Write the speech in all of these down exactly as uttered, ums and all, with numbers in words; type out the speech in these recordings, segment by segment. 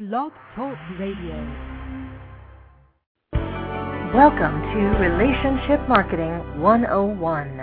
Blog Talk Radio. Welcome to Relationship Marketing one oh one.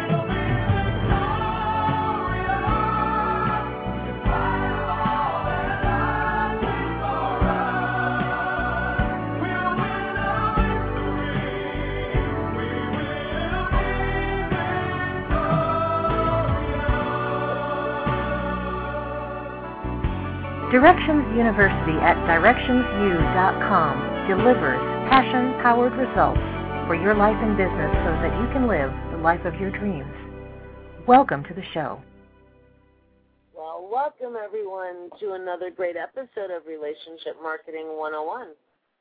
Directions University at directions u dot com delivers passion-powered results for your life and business so that you can live the life of your dreams. Welcome to the show. Well, welcome everyone to another great episode of Relationship Marketing one oh one.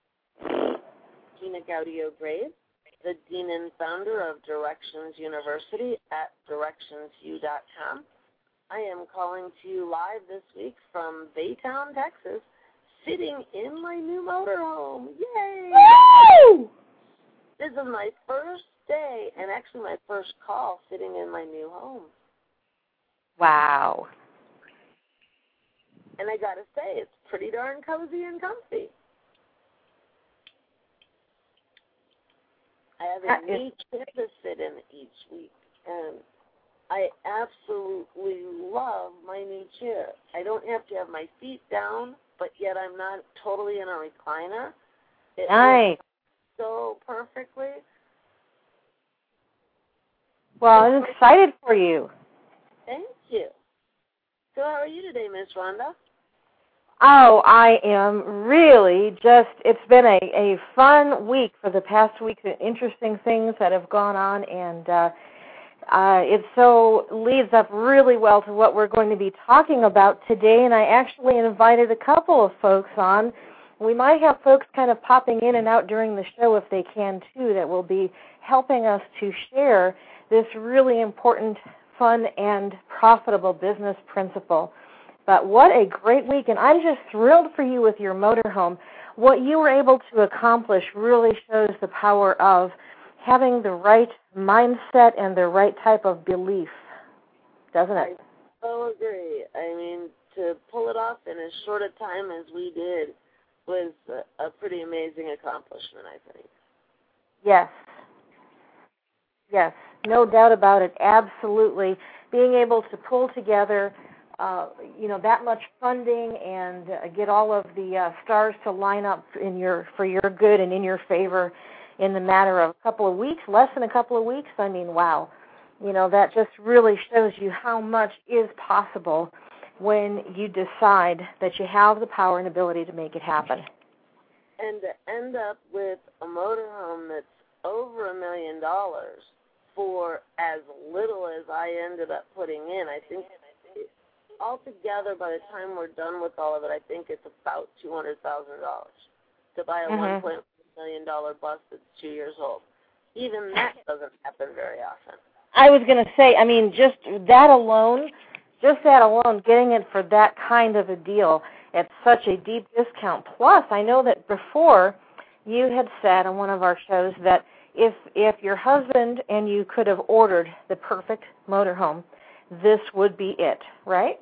Gina Gaudio-Graves, the Dean and Founder of Directions University at directions u dot com. I am calling to you live this week from Baytown, Texas, sitting in my new motorhome. Yay! Woo! This is my first day and actually my first call sitting in my new home. Wow. And I got to say, it's pretty darn cozy and comfy. I have a That neat chair to sit in each week, and I absolutely love my new chair. I don't have to have my feet down, but yet I'm not totally in a recliner. It Nice. works so perfectly. Well, I'm excited for you. Thank you. So how are you today, Miss Rhonda? Oh, I am really just, it's been a, a fun week for the past week, interesting things that have gone on, and uh, uh, it so leads up really well to what we're going to be talking about today, and I actually invited a couple of folks on. We might have folks kind of popping in and out during the show if they can too that will be helping us to share this really important, fun, and profitable business principle. But what a great week, and I'm just thrilled for you with your motorhome. What you were able to accomplish really shows the power of having the right mindset and the right type of belief, doesn't it? I so agree. I mean, to pull it off in as short a time as we did was a, a pretty amazing accomplishment, I think. Yes. Yes, no doubt about it, absolutely. Being able to pull together Uh, you know, that much funding and uh, get all of the uh, stars to line up in your for your good and in your favor in the matter of a couple of weeks, less than a couple of weeks. I mean, wow. You know, that just really shows you how much is possible when you decide that you have the power and ability to make it happen. And to end up with a motorhome that's over a million dollars for as little as I ended up putting in, I think altogether, by the time we're done with all of it, I think it's about two hundred thousand dollars to buy a Mm-hmm. one point one million dollars bus that's two years old. Even that doesn't happen very often. I was going to say, I mean, just that alone, just that alone, getting it for that kind of a deal at such a deep discount. Plus, I know that before you had said on one of our shows that if if your husband and you could have ordered the perfect motorhome, this would be it, right?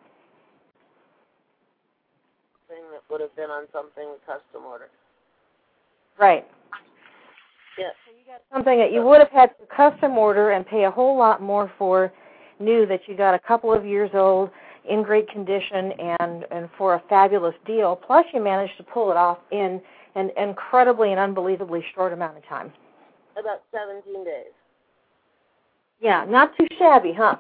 Thing that would have been on something custom ordered. Right. Yes. So you got something that you would have had to custom order and pay a whole lot more for, new that you got a couple of years old, in great condition, and, and for a fabulous deal. Plus, you managed to pull it off in an incredibly and unbelievably short amount of time. About seventeen days. Yeah, not too shabby, huh?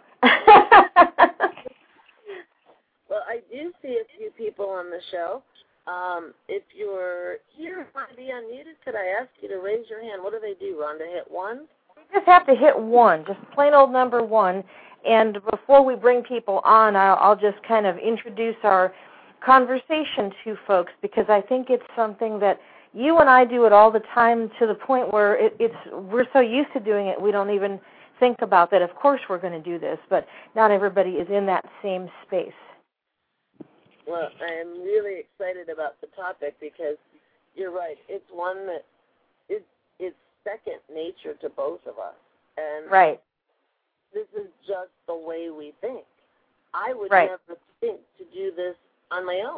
Well, I do see a few people on the show. Um, if you're here and want to be unmuted, could I ask you to raise your hand? What do they do, Rhonda? Hit one? You just have to hit one, just plain old number one. And before we bring people on, I'll, I'll just kind of introduce our conversation to folks, because I think it's something that you and I do it all the time, to the point where it, it's we're so used to doing it we don't even think about that. Of course we're going to do this, but not everybody is in that same space. Well, I am really excited about the topic because you're right. It's one that is it's second nature to both of us. And right. This is just the way we think. I would right. never think to do this on my own.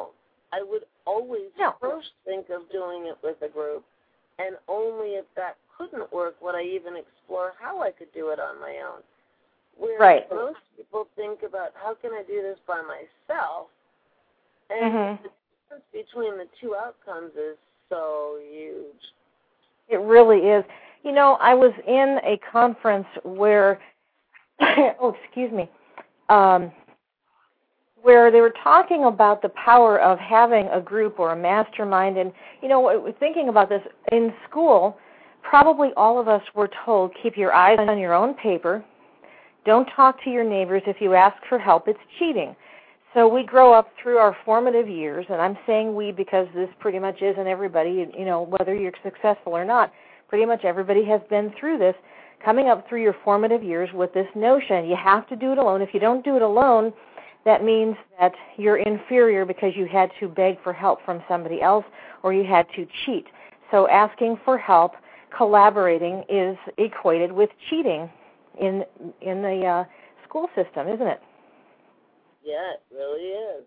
I would always no. first think of doing it with a group, and only if that couldn't work would I even explore how I could do it on my own. Whereas right. most people think about, how can I do this by myself? And mm-hmm. the difference between the two outcomes is so huge. It really is. You know, I was in a conference where, oh, excuse me, um, where they were talking about the power of having a group or a mastermind. And, you know, thinking about this, in school, probably all of us were told, keep your eyes on your own paper. Don't talk to your neighbors. If you ask for help, it's cheating. So we grow up through our formative years, and I'm saying we because this pretty much isn't everybody, you know, whether you're successful or not. Pretty much everybody has been through this, coming up through your formative years with this notion. You have to do it alone. If you don't do it alone, that means that you're inferior because you had to beg for help from somebody else or you had to cheat. So asking for help, collaborating is equated with cheating in in the uh, school system, isn't it? Yeah, it really is.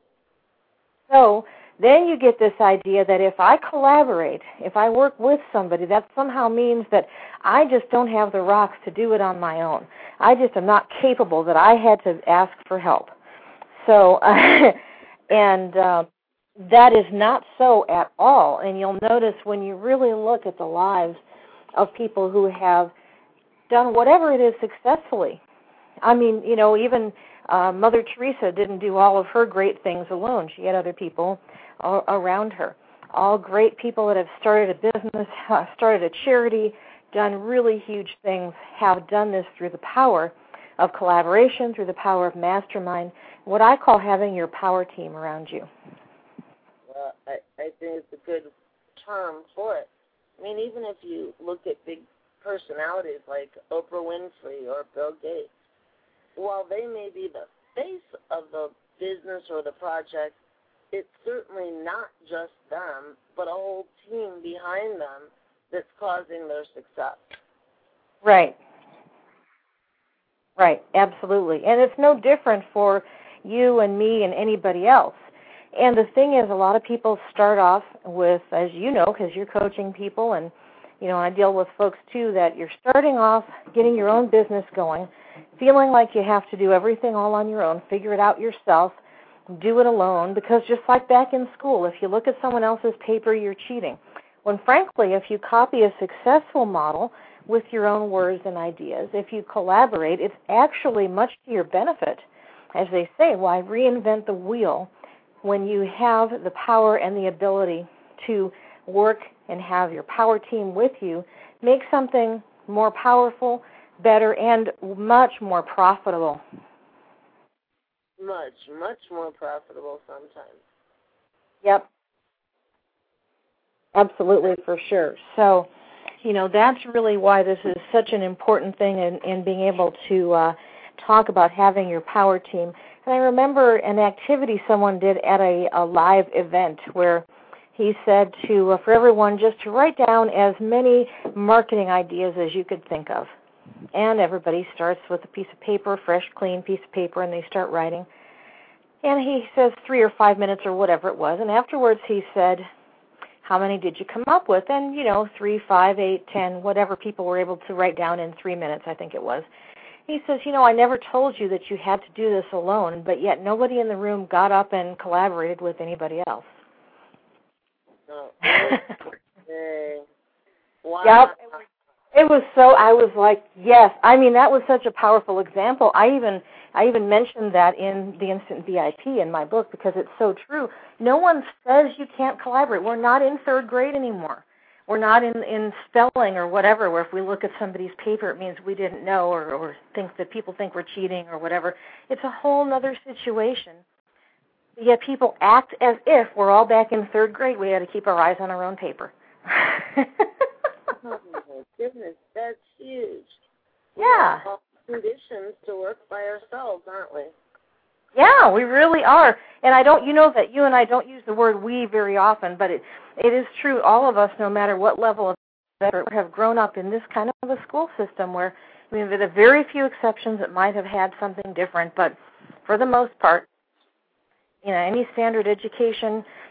So then you get this idea that if I collaborate, if I work with somebody, that somehow means that I just don't have the rocks to do it on my own. I just am not capable, that I had to ask for help. So, uh, and uh, that is not so at all. And you'll notice when you really look at the lives of people who have done whatever it is successfully. I mean, you know, even uh, Mother Teresa didn't do all of her great things alone. She had other people uh, around her. All great people that have started a business, uh, started a charity, done really huge things, have done this through the power of collaboration, through the power of mastermind, what I call having your power team around you. Well, I, I think it's a good term for it. I mean, even if you look at big personalities like Oprah Winfrey or Bill Gates, while they may be the face of the business or the project, it's certainly not just them, but a whole team behind them that's causing their success. Right. Right, absolutely. And it's no different for you and me and anybody else. And the thing is, a lot of people start off with, as you know, because you're coaching people, and, you know, I deal with folks, too, that you're starting off getting your own business going, feeling like you have to do everything all on your own, figure it out yourself, do it alone, because just like back in school, if you look at someone else's paper, you're cheating. When, frankly, if you copy a successful model with your own words and ideas, if you collaborate, it's actually much to your benefit. As they say, why reinvent the wheel when you have the power and the ability to work and have your power team with you, make something more powerful, better, and much more profitable. Much, much more profitable sometimes. Yep. Absolutely, for sure. So, you know, that's really why this is such an important thing in, in being able to uh, talk about having your power team. And I remember an activity someone did at a, a live event where he said to uh, for everyone just to write down as many marketing ideas as you could think of. And everybody starts with a piece of paper, fresh, clean piece of paper, and they start writing. And he says three or five minutes or whatever it was. And afterwards he said, how many did you come up with? And, you know, three, five, eight, ten, whatever people were able to write down in three minutes, I think it was. He says, you know, I never told you that you had to do this alone, but yet nobody in the room got up and collaborated with anybody else. Oh, okay. Wow. Yep. It was so, I was like, yes. I mean, that was such a powerful example. I even I even mentioned that in the Instant V I P in my book because it's so true. No one says you can't collaborate. We're not in third grade anymore. We're not in, in spelling or whatever, where if we look at somebody's paper, it means we didn't know or, or think that people think we're cheating or whatever. It's a whole other situation. Yet people act as if we're all back in third grade. We had to keep our eyes on our own paper. Oh, my goodness, that's huge. Yeah. We're all conditioned to work by ourselves, aren't we? Yeah, we really are. And I don't, you know that you and I don't use the word we very often, but it it is true. All of us, no matter what level of effort, have grown up in this kind of a school system where, I mean, there are very few exceptions that might have had something different, but for the most part, you know, any standard education,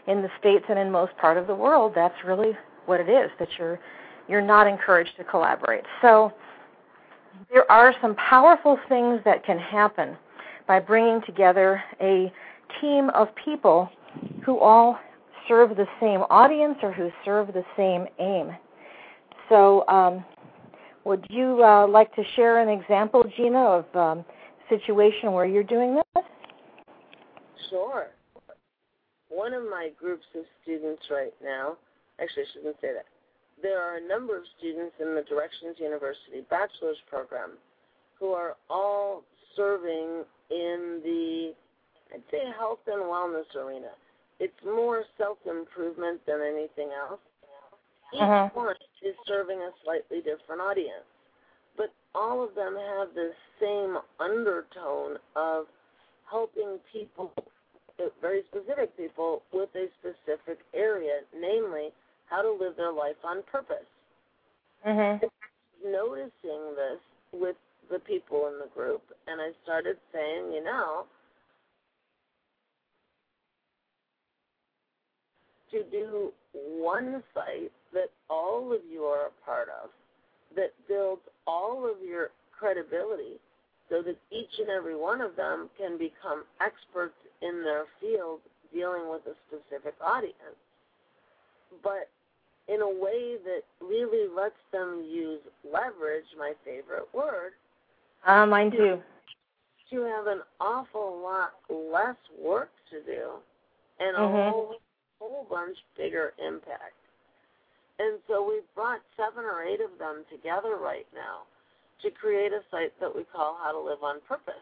in the States and in most part of the world, that's really what it is, that you're you're not encouraged to collaborate. So there are some powerful things that can happen by bringing together a team of people who all serve the same audience or who serve the same aim. So um, would you uh, like to share an example, Gina, of um, a situation where you're doing this? Sure. One of my groups of students right now, actually I shouldn't say that, there are a number of students in the Directions University bachelor's program who are all serving in the, I'd say, health and wellness arena. It's more self-improvement than anything else. Each uh-huh. one is serving a slightly different audience, but all of them have this same undertone of helping people, very specific people, with a specific area, namely how to live their life on purpose. Mm-hmm. Noticing this with the people in the group, and I started saying, you know, to do one site that all of you are a part of, that builds all of your credibility so that each and every one of them can become experts in their field dealing with a specific audience, but in a way that really lets them use leverage, my favorite word. Uh, mine too. To have an awful lot less work to do and mm-hmm. a whole, whole bunch bigger impact. And so we've brought seven or eight of them together right now to create a site that we call How to Live on Purpose.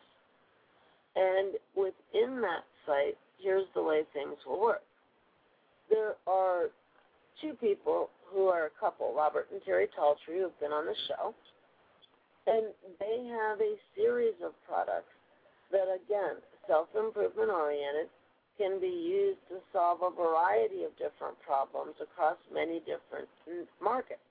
And within that site, here's the way things will work. There are two people who are a couple, Robert and Terry Taltree, who have been on the show, and they have a series of products that, again, self-improvement oriented, can be used to solve a variety of different problems across many different markets.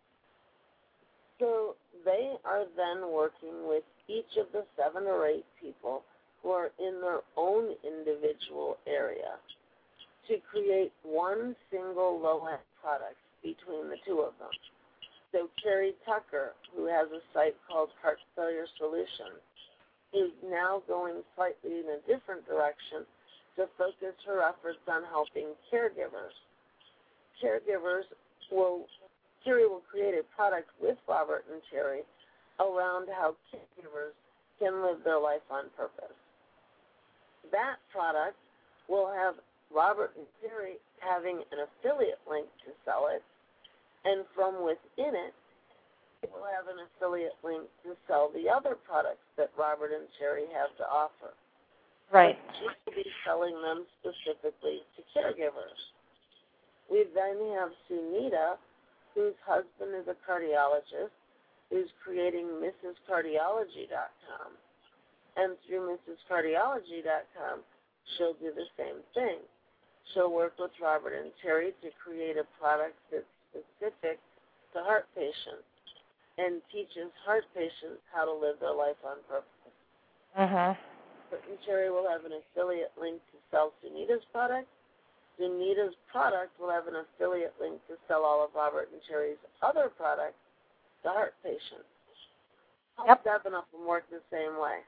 So they are then working with each of the seven or eight people who are in their own individual area to create one single low-end product between the two of them. So Carrie Tucker, who has a site called Heart Failure Solutions, is now going slightly in a different direction to focus her efforts on helping caregivers. Caregivers will, Carrie will create a product with Robert and Terry around how caregivers can live their life on purpose. That product will have Robert and Terry having an affiliate link to sell it, and from within it, it will have an affiliate link to sell the other products that Robert and Terry have to offer. Right. But she will be selling them specifically to caregivers. We then have Sunita, whose husband is a cardiologist, who's creating Missus Cardiology dot com. And through Missus Cardiology dot com, she'll do the same thing. She'll work with Robert and Terry to create a product that's specific to heart patients and teaches heart patients how to live their life on purpose. Uh-huh. Robert and Terry will have an affiliate link to sell Sunita's product. Sunita's product will have an affiliate link to sell all of Robert and Terry's other products to heart patients. Yep. Seven of them work the same way.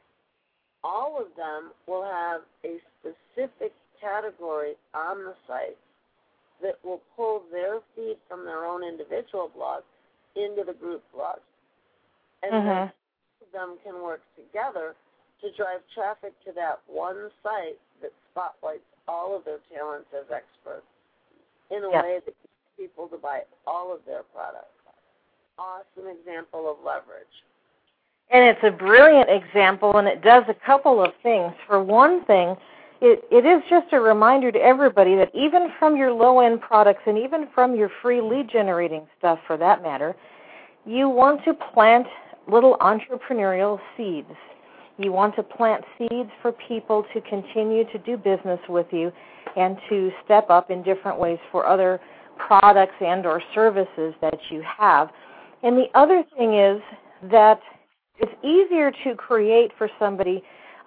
All of them will have a specific category on the site that will pull their feed from their own individual blog into the group blog. And mm-hmm. then them can work together to drive traffic to that one site that spotlights all of their talents as experts in a yep. way that gets people to buy all of their products. Awesome example of leverage. And it's a brilliant example, and it does a couple of things. For one thing, it, it is just a reminder to everybody that even from your low-end products and even from your free lead-generating stuff, for that matter, you want to plant little entrepreneurial seeds. You want to plant seeds for people to continue to do business with you and to step up in different ways for other products and or services that you have. And the other thing is that it's easier to create for somebody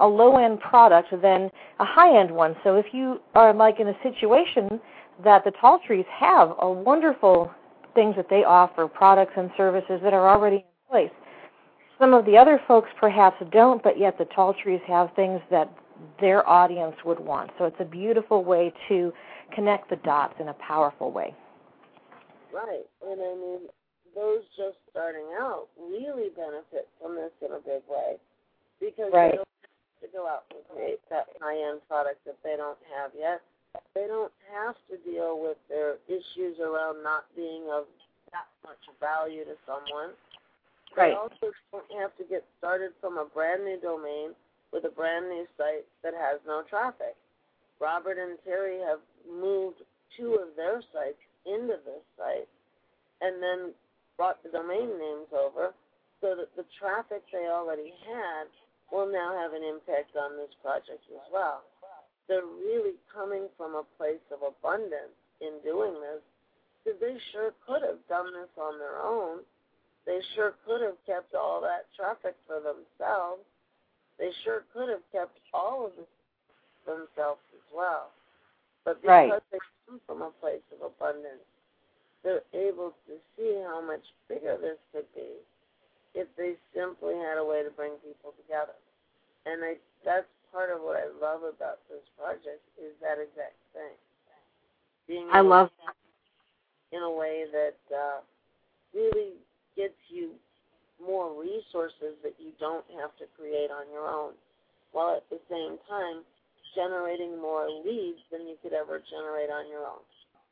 a low-end product than a high-end one. So if you are like in a situation that the Tall Trees have a wonderful things that they offer, products and services that are already in place. Some of the other folks perhaps don't, but yet the Tall Trees have things that their audience would want. So it's a beautiful way to connect the dots in a powerful way. Right. And I mean, those just starting out really benefit from this in a big way because right. they don't have to go out and create that high-end product that they don't have yet. They don't have to deal with their issues around not being of that much value to someone. Right. They also don't have to get started from a brand new domain with a brand new site that has no traffic. Robert and Terry have moved two of their sites into this site and then brought the domain names over so that the traffic they already had will now have an impact on this project as well. They're really coming from a place of abundance in doing this because they sure could have done this on their own. They sure could have kept all that traffic for themselves. They sure could have kept all of this themselves as well. But because right. they come from a place of abundance, they're able to see how much bigger this could be if they simply had a way to bring people together. And I, that's part of what I love about this project is that exact thing. Being I love that. In a way that uh, really gets you more resources that you don't have to create on your own, while at the same time generating more leads than you could ever generate on your own.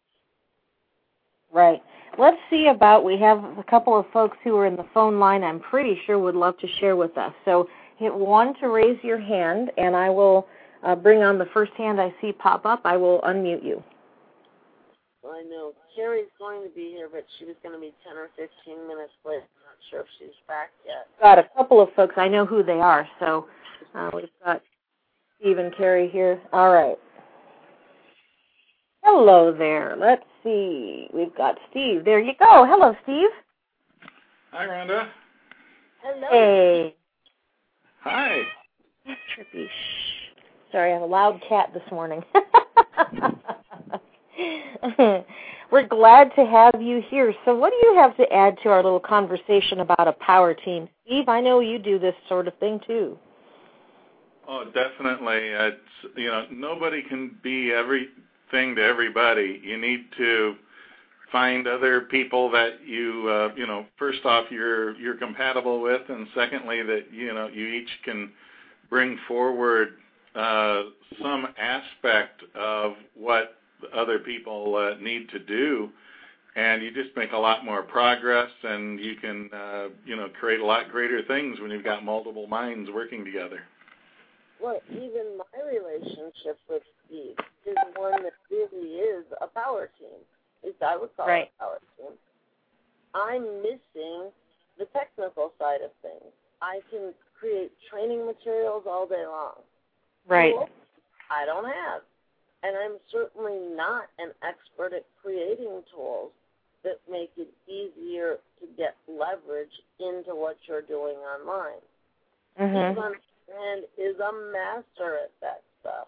Right. Let's see about, we have a couple of folks who are in the phone line I'm pretty sure would love to share with us. So hit one to raise your hand, and I will uh, bring on the first hand I see pop up. I will unmute you. Well, I know Carrie's going to be here, but she was going to be ten or fifteen minutes late. I'm not sure if she's back yet. Got a couple of folks. I know who they are. So uh, we've got Steve and Carrie here. All right. Hello there. Let's see. We've got Steve. There you go. Hello, Steve. Hi, Rhonda. Hello. Hey. Hi. Trippy. Shh. Sorry, I have a loud cat this morning. We're glad to have you here. So what do you have to add to our little conversation about a power team? Steve, I know you do this sort of thing too. Oh, definitely. It's, you know, nobody can be everything to everybody. You need to find other people that you, uh, you know, first off, you're you're compatible with, and secondly, that, you know, you each can bring forward uh, some aspect of what other people uh, need to do, and you just make a lot more progress, and you can, uh, you know, create a lot greater things when you've got multiple minds working together. Well, even my relationship with Steve is one that really is a power team. At least I would call right. it a power team. I'm missing the technical side of things. I can create training materials all day long. Right. Tools I don't have. And I'm certainly not an expert at creating tools that make it easier to get leverage into what you're doing online. Mm-hmm. Steve, on the other hand, is a master at that stuff.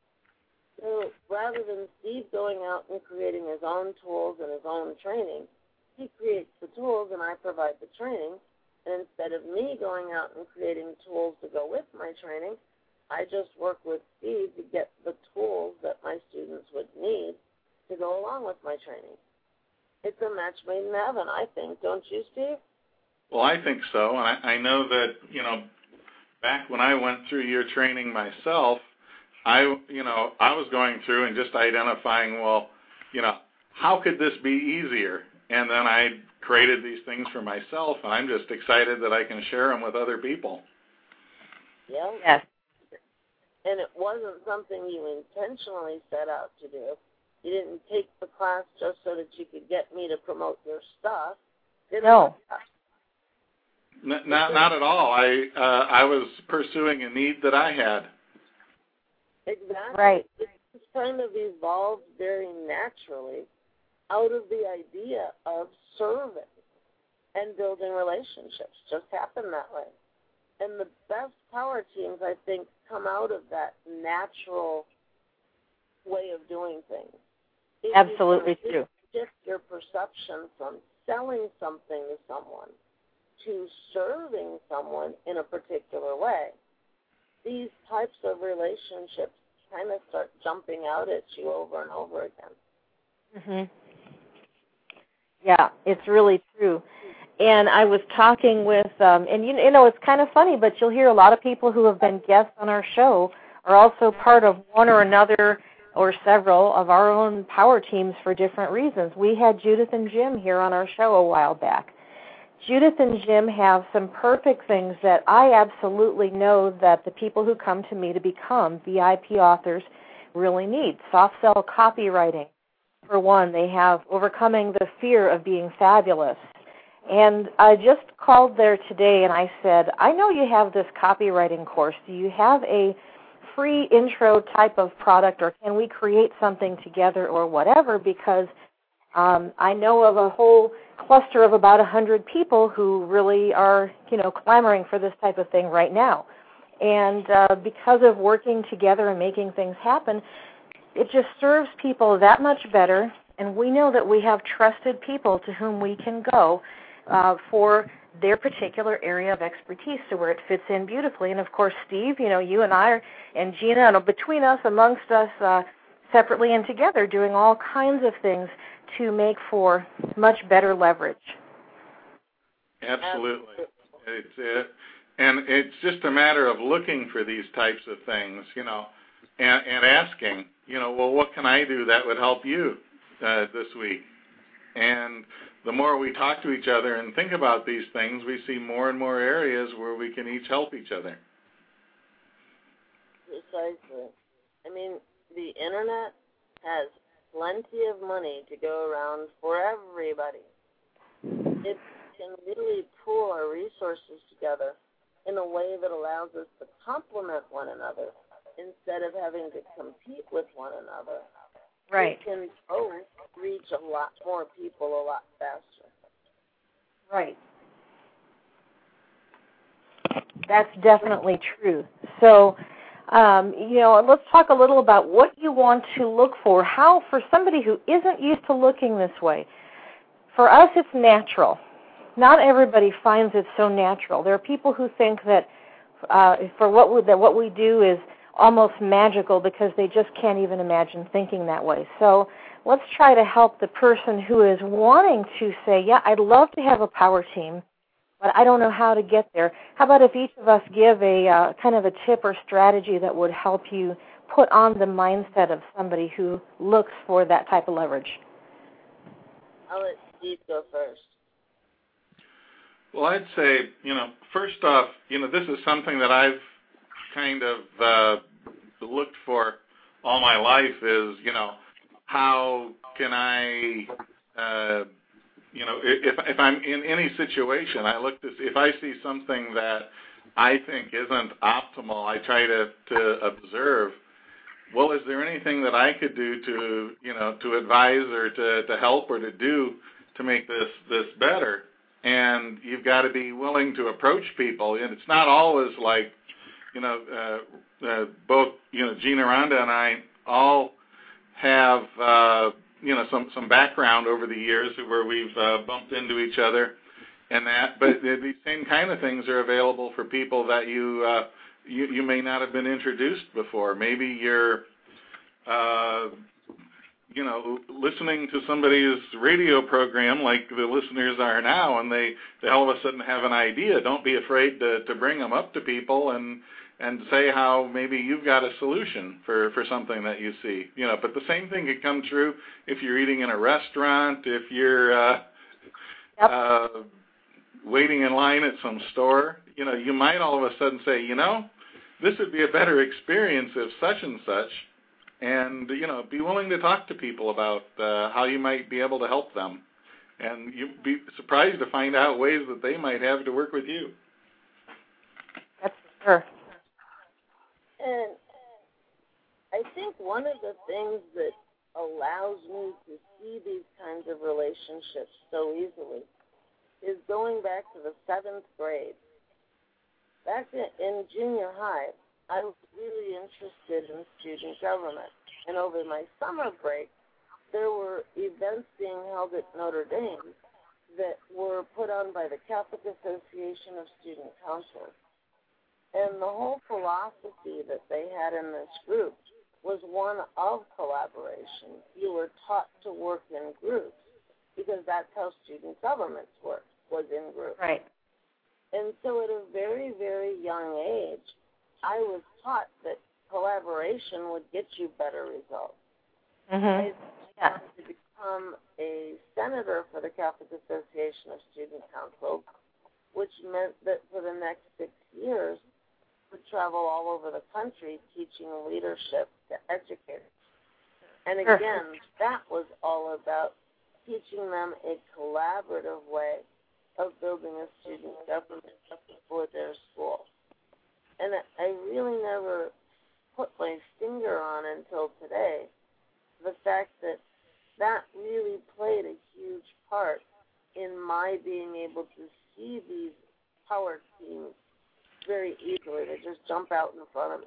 So rather than Steve going out and creating his own tools and his own training, he creates the tools and I provide the training. And instead of me going out and creating tools to go with my training, I just work with Steve to get the tools that my students would need to go along with my training. It's a match made in heaven, I think. Don't you, Steve? Well, I think so. And I, I know that, you know, back when I went through your training myself, I, you know, I was going through and just identifying, well, you know, how could this be easier? And then I created these things for myself, and I'm just excited that I can share them with other people. Yeah. Yes. And it wasn't something you intentionally set out to do. You didn't take the class just so that you could get me to promote your stuff. Didn't no. N- not, not at all. I, uh, I was pursuing a need that I had. Exactly. Right. It's kind of evolved very naturally out of the idea of serving and building relationships. Just happened that way. And the best power teams, I think, come out of that natural way of doing things. If Absolutely you true. Shift your perception from selling something to someone to serving someone in a particular way, these types of relationships kind of start jumping out at you over and over again. Mhm. Yeah, it's really true. And I was talking with, um, and you, you know, it's kind of funny, but you'll hear a lot of people who have been guests on our show are also part of one or another or several of our own power teams for different reasons. We had Judith and Jim here on our show a while back. Judith and Jim have some perfect things that I absolutely know that the people who come to me to become V I P authors really need. Soft sell copywriting, for one. They have overcoming the fear of being fabulous. And I just called there today and I said, I know you have this copywriting course. Do you have a free intro type of product, or can we create something together or whatever? Because um, I know of a whole cluster of about one hundred people who really are, you know, clamoring for this type of thing right now. And uh, because of working together and making things happen, it just serves people that much better. And we know that we have trusted people to whom we can go Uh, for their particular area of expertise, to where it fits in beautifully. And of course, Steve, you know, you and I are, and Gina, and between us, amongst us, uh, separately and together, doing all kinds of things to make for much better leverage. Absolutely. It's it, and it's just a matter of looking for these types of things, you know, and, and asking, you know, well, what can I do that would help you uh, this week? And the more we talk to each other and think about these things, we see more and more areas where we can each help each other. Precisely. I mean, the Internet has plenty of money to go around for everybody. It can really pool our resources together in a way that allows us to complement one another instead of having to compete with one another. Right. We can both reach a lot more people a lot faster. Right. That's definitely true. So, um, you know, let's talk a little about what you want to look for. How, for somebody who isn't used to looking this way, for us it's natural. Not everybody finds it so natural. There are people who think that uh, for what we, that what we do is almost magical because they just can't even imagine thinking that way. So let's try to help the person who is wanting to say, yeah, I'd love to have a power team, but I don't know how to get there. How about if each of us give a uh, kind of a tip or strategy that would help you put on the mindset of somebody who looks for that type of leverage? I'll let Steve go first. Well, I'd say, you know, first off, you know, this is something that I've kind of uh, looked for all my life is, you know, how can I, uh, you know, if if I'm in any situation, I look to see, if I see something that I think isn't optimal, I try to, to observe, well, is there anything that I could do to, you know, to advise or to, to help or to do to make this, this better? And you've got to be willing to approach people. And it's not always like, you know, uh, uh, both, you know, Gina Rhonda and I all have, uh, you know, some, some background over the years where we've uh, bumped into each other and that. But these same kind of things are available for people that you, uh, you, you may not have been introduced before. Maybe you're, uh, you know, listening to somebody's radio program like the listeners are now, and they, they all of a sudden have an idea. Don't be afraid to, to bring them up to people and and say how maybe you've got a solution for, for something that you see. You know, but the same thing could come true if you're eating in a restaurant, if you're uh, yep. uh, waiting in line at some store. You know, you might all of a sudden say, you know, this would be a better experience if such and such. And, you know, be willing to talk to people about uh, how you might be able to help them. And you'd be surprised to find out ways that they might have to work with you. That's for sure. And I think one of the things that allows me to see these kinds of relationships so easily is going back to the seventh grade. back in, in junior high, I was really interested in student government. And over my summer break, there were events being held at Notre Dame that were put on by the Catholic Association of Student Councils. And the whole philosophy that they had in this group was one of collaboration. You were taught to work in groups because that's how student governments worked, was in groups. Right. And so at a very, very young age, I was taught that collaboration would get you better results. Mm-hmm. I yeah. wanted to become a senator for the Catholic Association of Student Councils, which meant that for the next six years, I would travel all over the country teaching leadership to educators. And again, that was all about teaching them a collaborative way of building a student government for their school. And I really never put my finger on until today the fact that that really played a huge part in my being able to see these power teams very easily. They just jump out in front of me.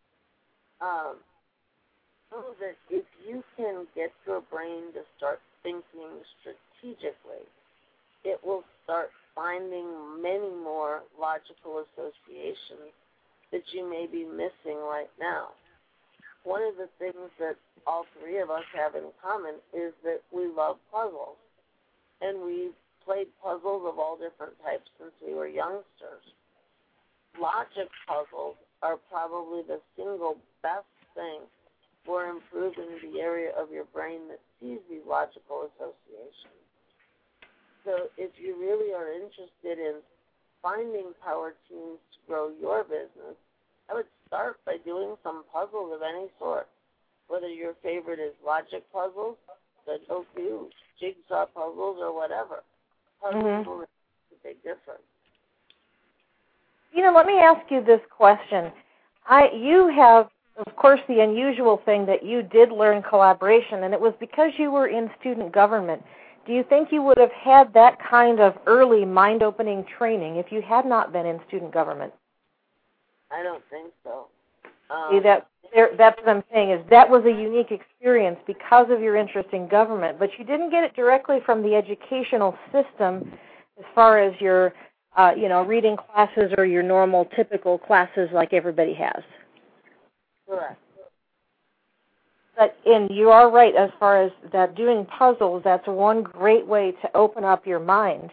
Um, so that if you can get your brain to start thinking strategically, it will start finding many more logical associations that you may be missing right now. One of the things that all three of us have in common is that we love puzzles. And we've played puzzles of all different types since we were youngsters. Logic puzzles are probably the single best thing for improving the area of your brain that sees these logical associations. So if you really are interested in finding power teams to grow your business, I would start by doing some puzzles of any sort. Whether your favorite is logic puzzles, Sudoku, jigsaw puzzles, or whatever. Puzzles mm-hmm. will make a big difference. You know, let me ask you this question. I, you have, of course, the unusual thing that you did learn collaboration, and it was because you were in student government. Do you think you would have had that kind of early mind-opening training if you had not been in student government? I don't think so. Um, See, that, there, that's what I'm saying, is that was a unique experience because of your interest in government, but you didn't get it directly from the educational system as far as your, uh, you know, reading classes or your normal, typical classes like everybody has. Correct. But and you are right as far as that doing puzzles, that's one great way to open up your mind.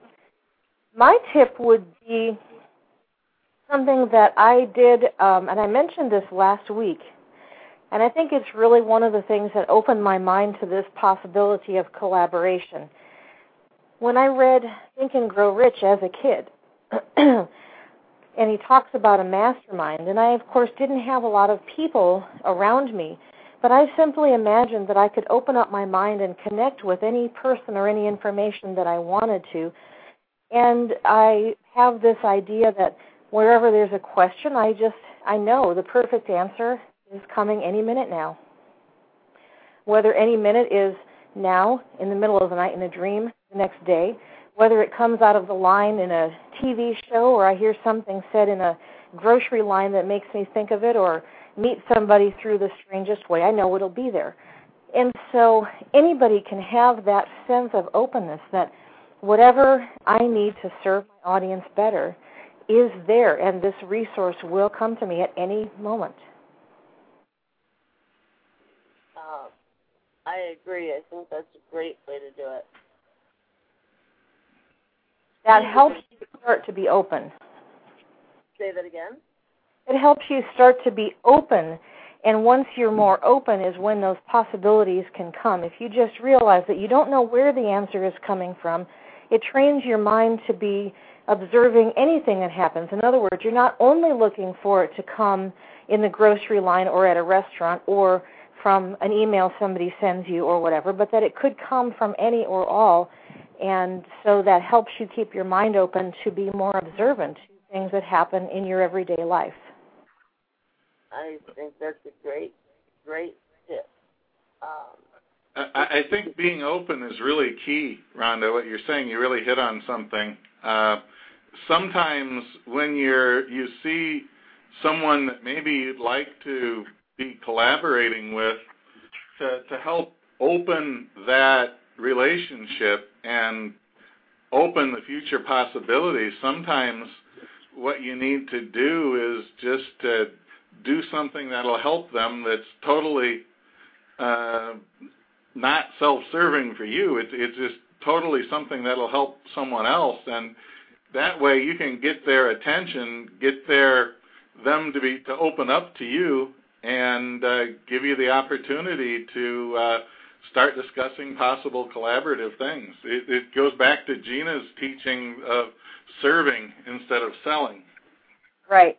My tip would be something that I did, um, and I mentioned this last week, and I think it's really one of the things that opened my mind to this possibility of collaboration. When I read Think and Grow Rich as a kid, and he talks about a mastermind, and I, of course, didn't have a lot of people around me, but I simply imagined that I could open up my mind and connect with any person or any information that I wanted to. And I have this idea that wherever there's a question, I just, I know the perfect answer is coming any minute now. Whether any minute is now, in the middle of the night in a dream, the next day, whether it comes out of the line in a T V show or I hear something said in a grocery line that makes me think of it, or meet somebody through the strangest way, I know it'll be there. And so anybody can have that sense of openness that whatever I need to serve my audience better is there, and this resource will come to me at any moment. Uh, I agree. I think that's a great way to do it. That helps you start to be open. Say that again? It helps you start to be open, and once you're more open is when those possibilities can come. If you just realize that you don't know where the answer is coming from, it trains your mind to be observing anything that happens. In other words, you're not only looking for it to come in the grocery line or at a restaurant or from an email somebody sends you or whatever, but that it could come from any or all, and so that helps you keep your mind open to be more observant to things that happen in your everyday life. I think that's a great, great tip. Um, I, I think being open is really key, Rhonda. What you're saying, you really hit on something. Uh, sometimes when you're you see someone that maybe you'd like to be collaborating with to, to help open that relationship and open the future possibilities, sometimes what you need to do is just to do something that'll help them that's totally uh, not self-serving for you. It's, it's just totally something that'll help someone else, and that way you can get their attention, get their them to be to open up to you, and uh, give you the opportunity to uh, start discussing possible collaborative things. It, it goes back to Gina's teaching of serving instead of selling. Right.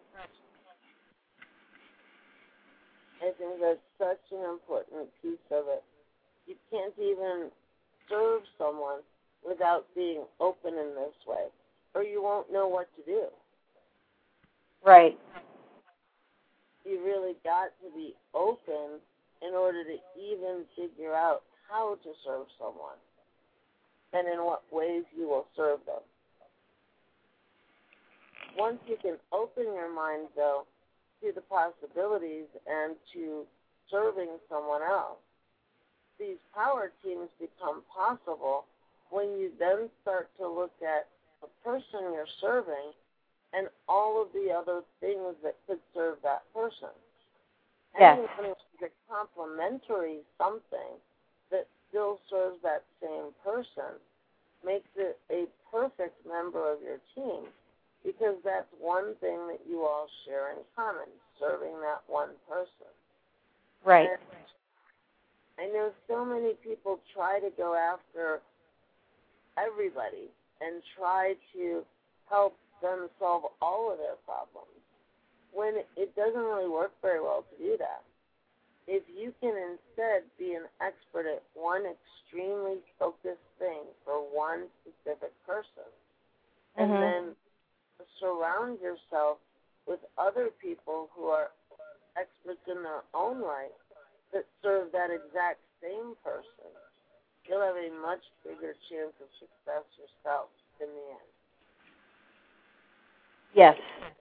I think that's such an important piece of it. You can't even serve someone without being open in this way, or you won't know what to do. Right. You really got to be open in order to even figure out how to serve someone and in what ways you will serve them. Once you can open your mind, though, to the possibilities and to serving someone else, these power teams become possible when you then start to look at the person you're serving and all of the other things that could serve that person. Yes. Anyone who's a complementary something that still serves that same person makes it a perfect member of your team, because that's one thing that you all share in common, serving that one person. Right. And I know so many people try to go after everybody and try to help them solve all of their problems, when it doesn't really work very well to do that. If you can instead be an expert at one extremely focused thing for one specific person, and mm-hmm. then surround yourself with other people who are experts in their own right that serve that exact same person, you'll have a much bigger chance of success yourself in the end. Yes.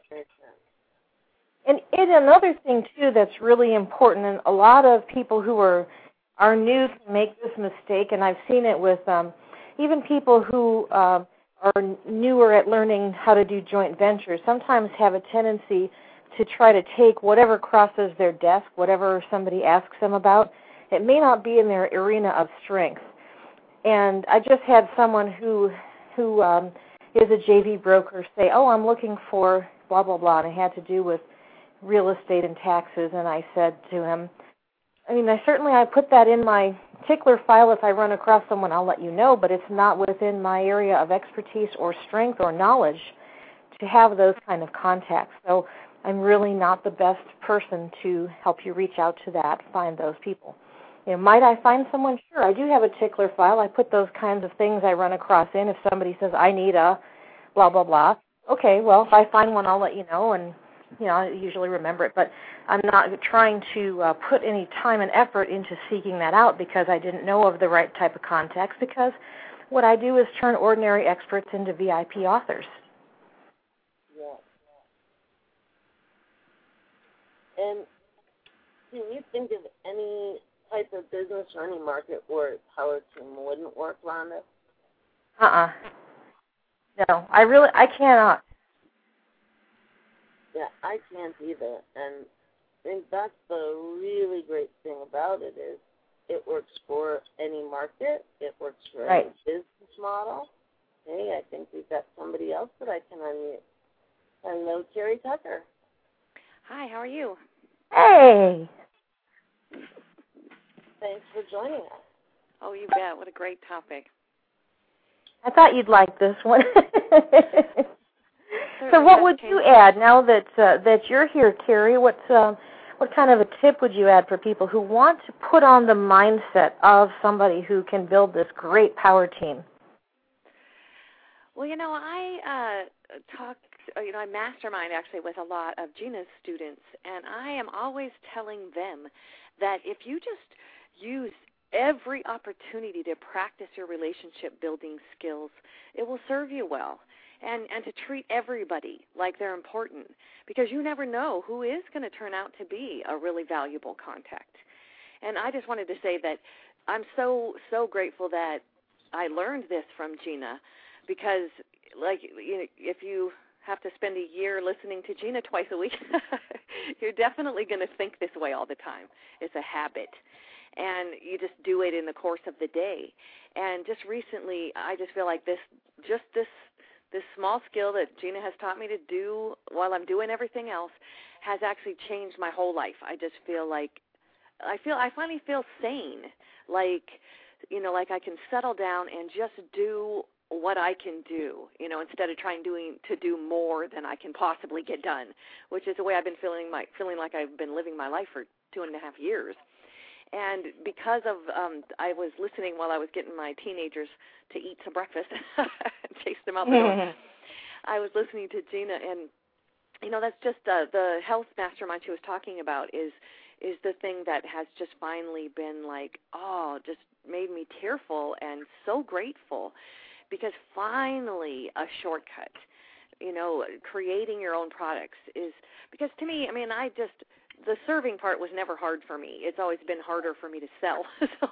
And, and another thing, too, that's really important, and a lot of people who are are new can make this mistake, and I've seen it with um, even people who uh, are newer at learning how to do joint ventures, sometimes have a tendency to try to take whatever crosses their desk, whatever somebody asks them about. It may not be in their arena of strength. And I just had someone who who um, is a J V broker say, oh, I'm looking for blah, blah, blah, and it had to do with real estate and taxes. And I said to him, I mean, I certainly I put that in my tickler file. If I run across someone, I'll let you know, but it's not within my area of expertise or strength or knowledge to have those kind of contacts. So I'm really not the best person to help you reach out to that, find those people. You know, might I find someone? Sure, I do have a tickler file. I put those kinds of things I run across in. If somebody says, I need a blah, blah, blah, okay, well, if I find one, I'll let you know, and, you know, I usually remember it. But I'm not trying to uh, put any time and effort into seeking that out because I didn't know of the right type of contacts, because what I do is turn ordinary experts into V I P authors. Yeah. And can you think of any type of business or any market where power team wouldn't work, Rhonda? Uh-uh. No, I really, I cannot. Yeah, I can't either. And I think that's the really great thing about it is it works for any market. It works for right. any business model. Hey, I think we've got somebody else that I can unmute. Hello, Carrie Tucker. Hi, how are you? Hey. Thanks for joining us. Oh, you bet. What a great topic. I thought you'd like this one. So what would you add now that uh, that you're here, Carrie? What uh, what kind of a tip would you add for people who want to put on the mindset of somebody who can build this great power team? Well, you know, I uh, talk, you know, I mastermind actually with a lot of Gina's students, and I am always telling them that if you just use every opportunity to practice your relationship building skills. It will serve you well. And, and to treat everybody like they're important, because you never know who is going to turn out to be a really valuable contact. And I just wanted to say that I'm so, so grateful that I learned this from Gina, because like you know, if you have to spend a year listening to Gina twice a week, you're definitely going to think this way all the time. It's a habit. And you just do it in the course of the day. And just recently, I just feel like this, just this, this small skill that Gina has taught me to do while I'm doing everything else has actually changed my whole life. I just feel like, I feel, I finally feel sane. Like, you know, like I can settle down and just do what I can do, you know, instead of trying doing to do more than I can possibly get done, which is the way I've been feeling my, feeling like I've been living my life for two and a half years. And because of, um, I was listening while I was getting my teenagers to eat some breakfast, chased them out the door. I was listening to Gina, and, you know, that's just uh, the health mastermind she was talking about is is the thing that has just finally been like, oh, just made me tearful and so grateful, because finally a shortcut, you know, creating your own products is, because to me, I mean, I just, the serving part was never hard for me. It's always been harder for me to sell. so,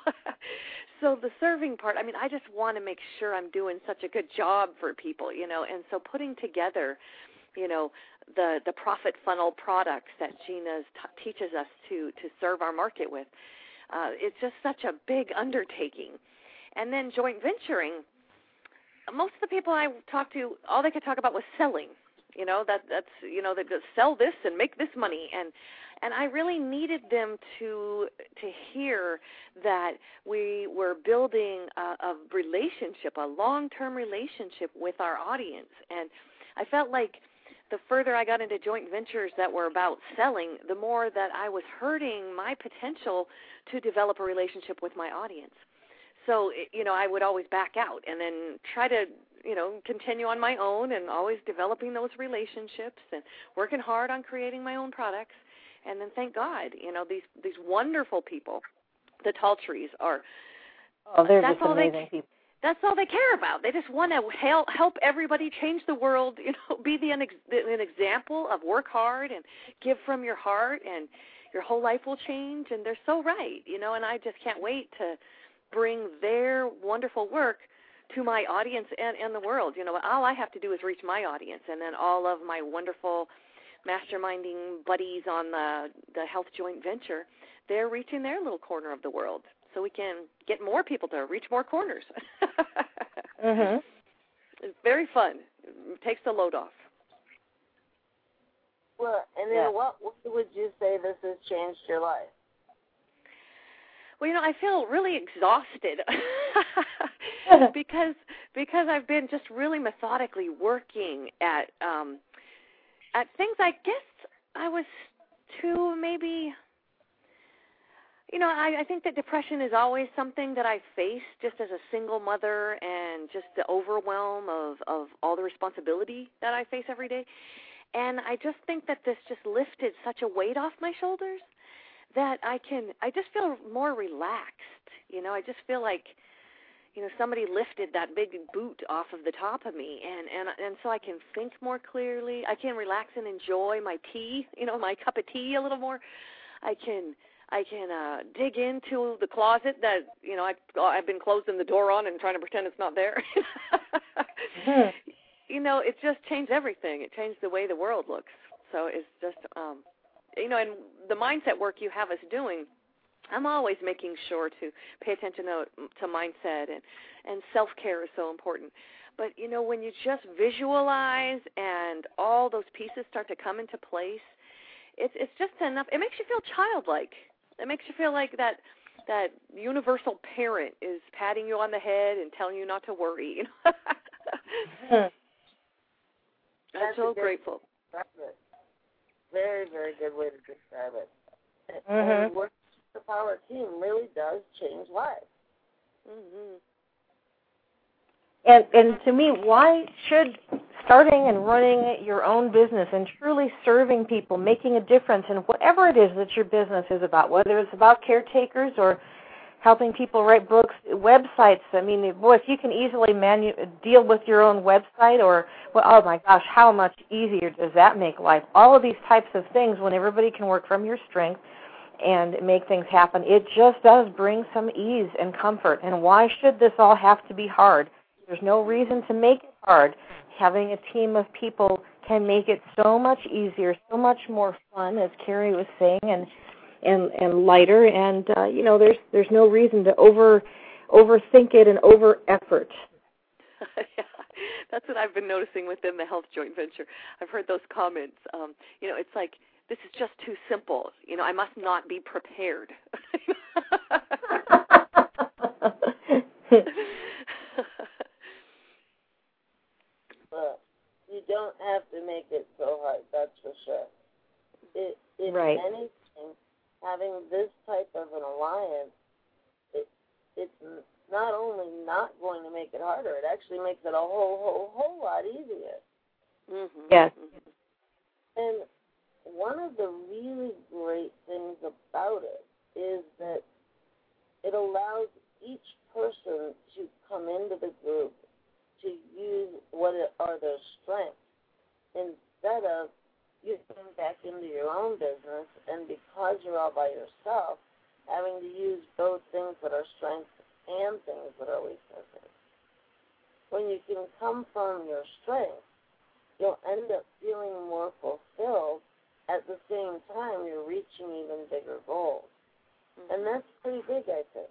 so the serving part, I mean, I just want to make sure I'm doing such a good job for people, you know, and so putting together, you know, the, the profit funnel products that Gina t- teaches us to, to serve our market with, uh, it's just such a big undertaking. And then joint venturing, most of the people I talked to, all they could talk about was selling. You know, that that's, you know, that sell this and make this money. And and I really needed them to to hear that we were building a, a relationship, a long-term relationship with our audience. And I felt like the further I got into joint ventures that were about selling, the more that I was hurting my potential to develop a relationship with my audience. So, you know, I would always back out and then try to, you know, continue on my own and always developing those relationships and working hard on creating my own products. And then thank God, you know, these, these wonderful people, the Tall Trees, are, oh, they're that's just all amazing they, people. That's all they care about. They just want to help, help everybody, change the world, you know, be the, an, an example of work hard and give from your heart, and your whole life will change. And they're so right, you know, and I just can't wait to bring their wonderful work to my audience and, and the world. You know, all I have to do is reach my audience, and then all of my wonderful masterminding buddies on the, the health joint venture, they're reaching their little corner of the world. So we can get more people to reach more corners. mm-hmm. It's very fun. It takes the load off. Well, and in yeah. what way would you say this has changed your life? Well, you know, I feel really exhausted because because I've been just really methodically working at um, at things. I guess I was too maybe. You know, I, I think that depression is always something that I face just as a single mother, and just the overwhelm of, of all the responsibility that I face every day. And I just think that this just lifted such a weight off my shoulders that I can, I just feel more relaxed. You know, I just feel like, you know, somebody lifted that big boot off of the top of me, and, and, and so I can think more clearly. I can relax and enjoy my tea, you know, my cup of tea a little more. I can... I can uh, dig into the closet that, you know, I, I've been closing the door on and trying to pretend it's not there. mm-hmm. You know, it just changed everything. It changed the way the world looks. So it's just, um, you know, and the mindset work you have us doing, I'm always making sure to pay attention to, to mindset, and, and self-care is so important. But, you know, when you just visualize and all those pieces start to come into place, it's it's just enough. It makes you feel childlike. It makes you feel like that that universal parent is patting you on the head and telling you not to worry. You know? mm-hmm. I'm so grateful. Very, very good way to describe it. Mm-hmm. And working with the Power Team really does change lives. Mm-hmm. And and to me, why should starting and running your own business and truly serving people, making a difference in whatever it is that your business is about, whether it's about caretakers or helping people write books, websites. I mean, boy, if you can easily manu- deal with your own website, or, well, oh my gosh, how much easier does that make life? All of these types of things, when everybody can work from your strength and make things happen, it just does bring some ease and comfort. And why should this all have to be hard? There's no reason to make it hard. Having a team of people can make it so much easier, so much more fun, as Carrie was saying, and and, and lighter. And uh, you know, there's there's no reason to over overthink it and over effort. Yeah, that's what I've been noticing within the Health Joint Venture. I've heard those comments. Um, you know, it's like, this is just too simple. You know, I must not be prepared. But you don't have to make it so hard, that's for sure. It, if right. anything, having this type of an alliance, it, it's not only not going to make it harder, it actually makes it a whole, whole, whole lot easier. Mm-hmm. Yes. And one of the really great things about it is that it allows each person to come into the group to use what are their strengths instead of you going back into your own business and, because you're all by yourself, having to use both things that are strengths and things that are weaknesses. When you can come from your strengths, you'll end up feeling more fulfilled. At the same time, you're reaching even bigger goals. Mm-hmm. And that's pretty big, I think.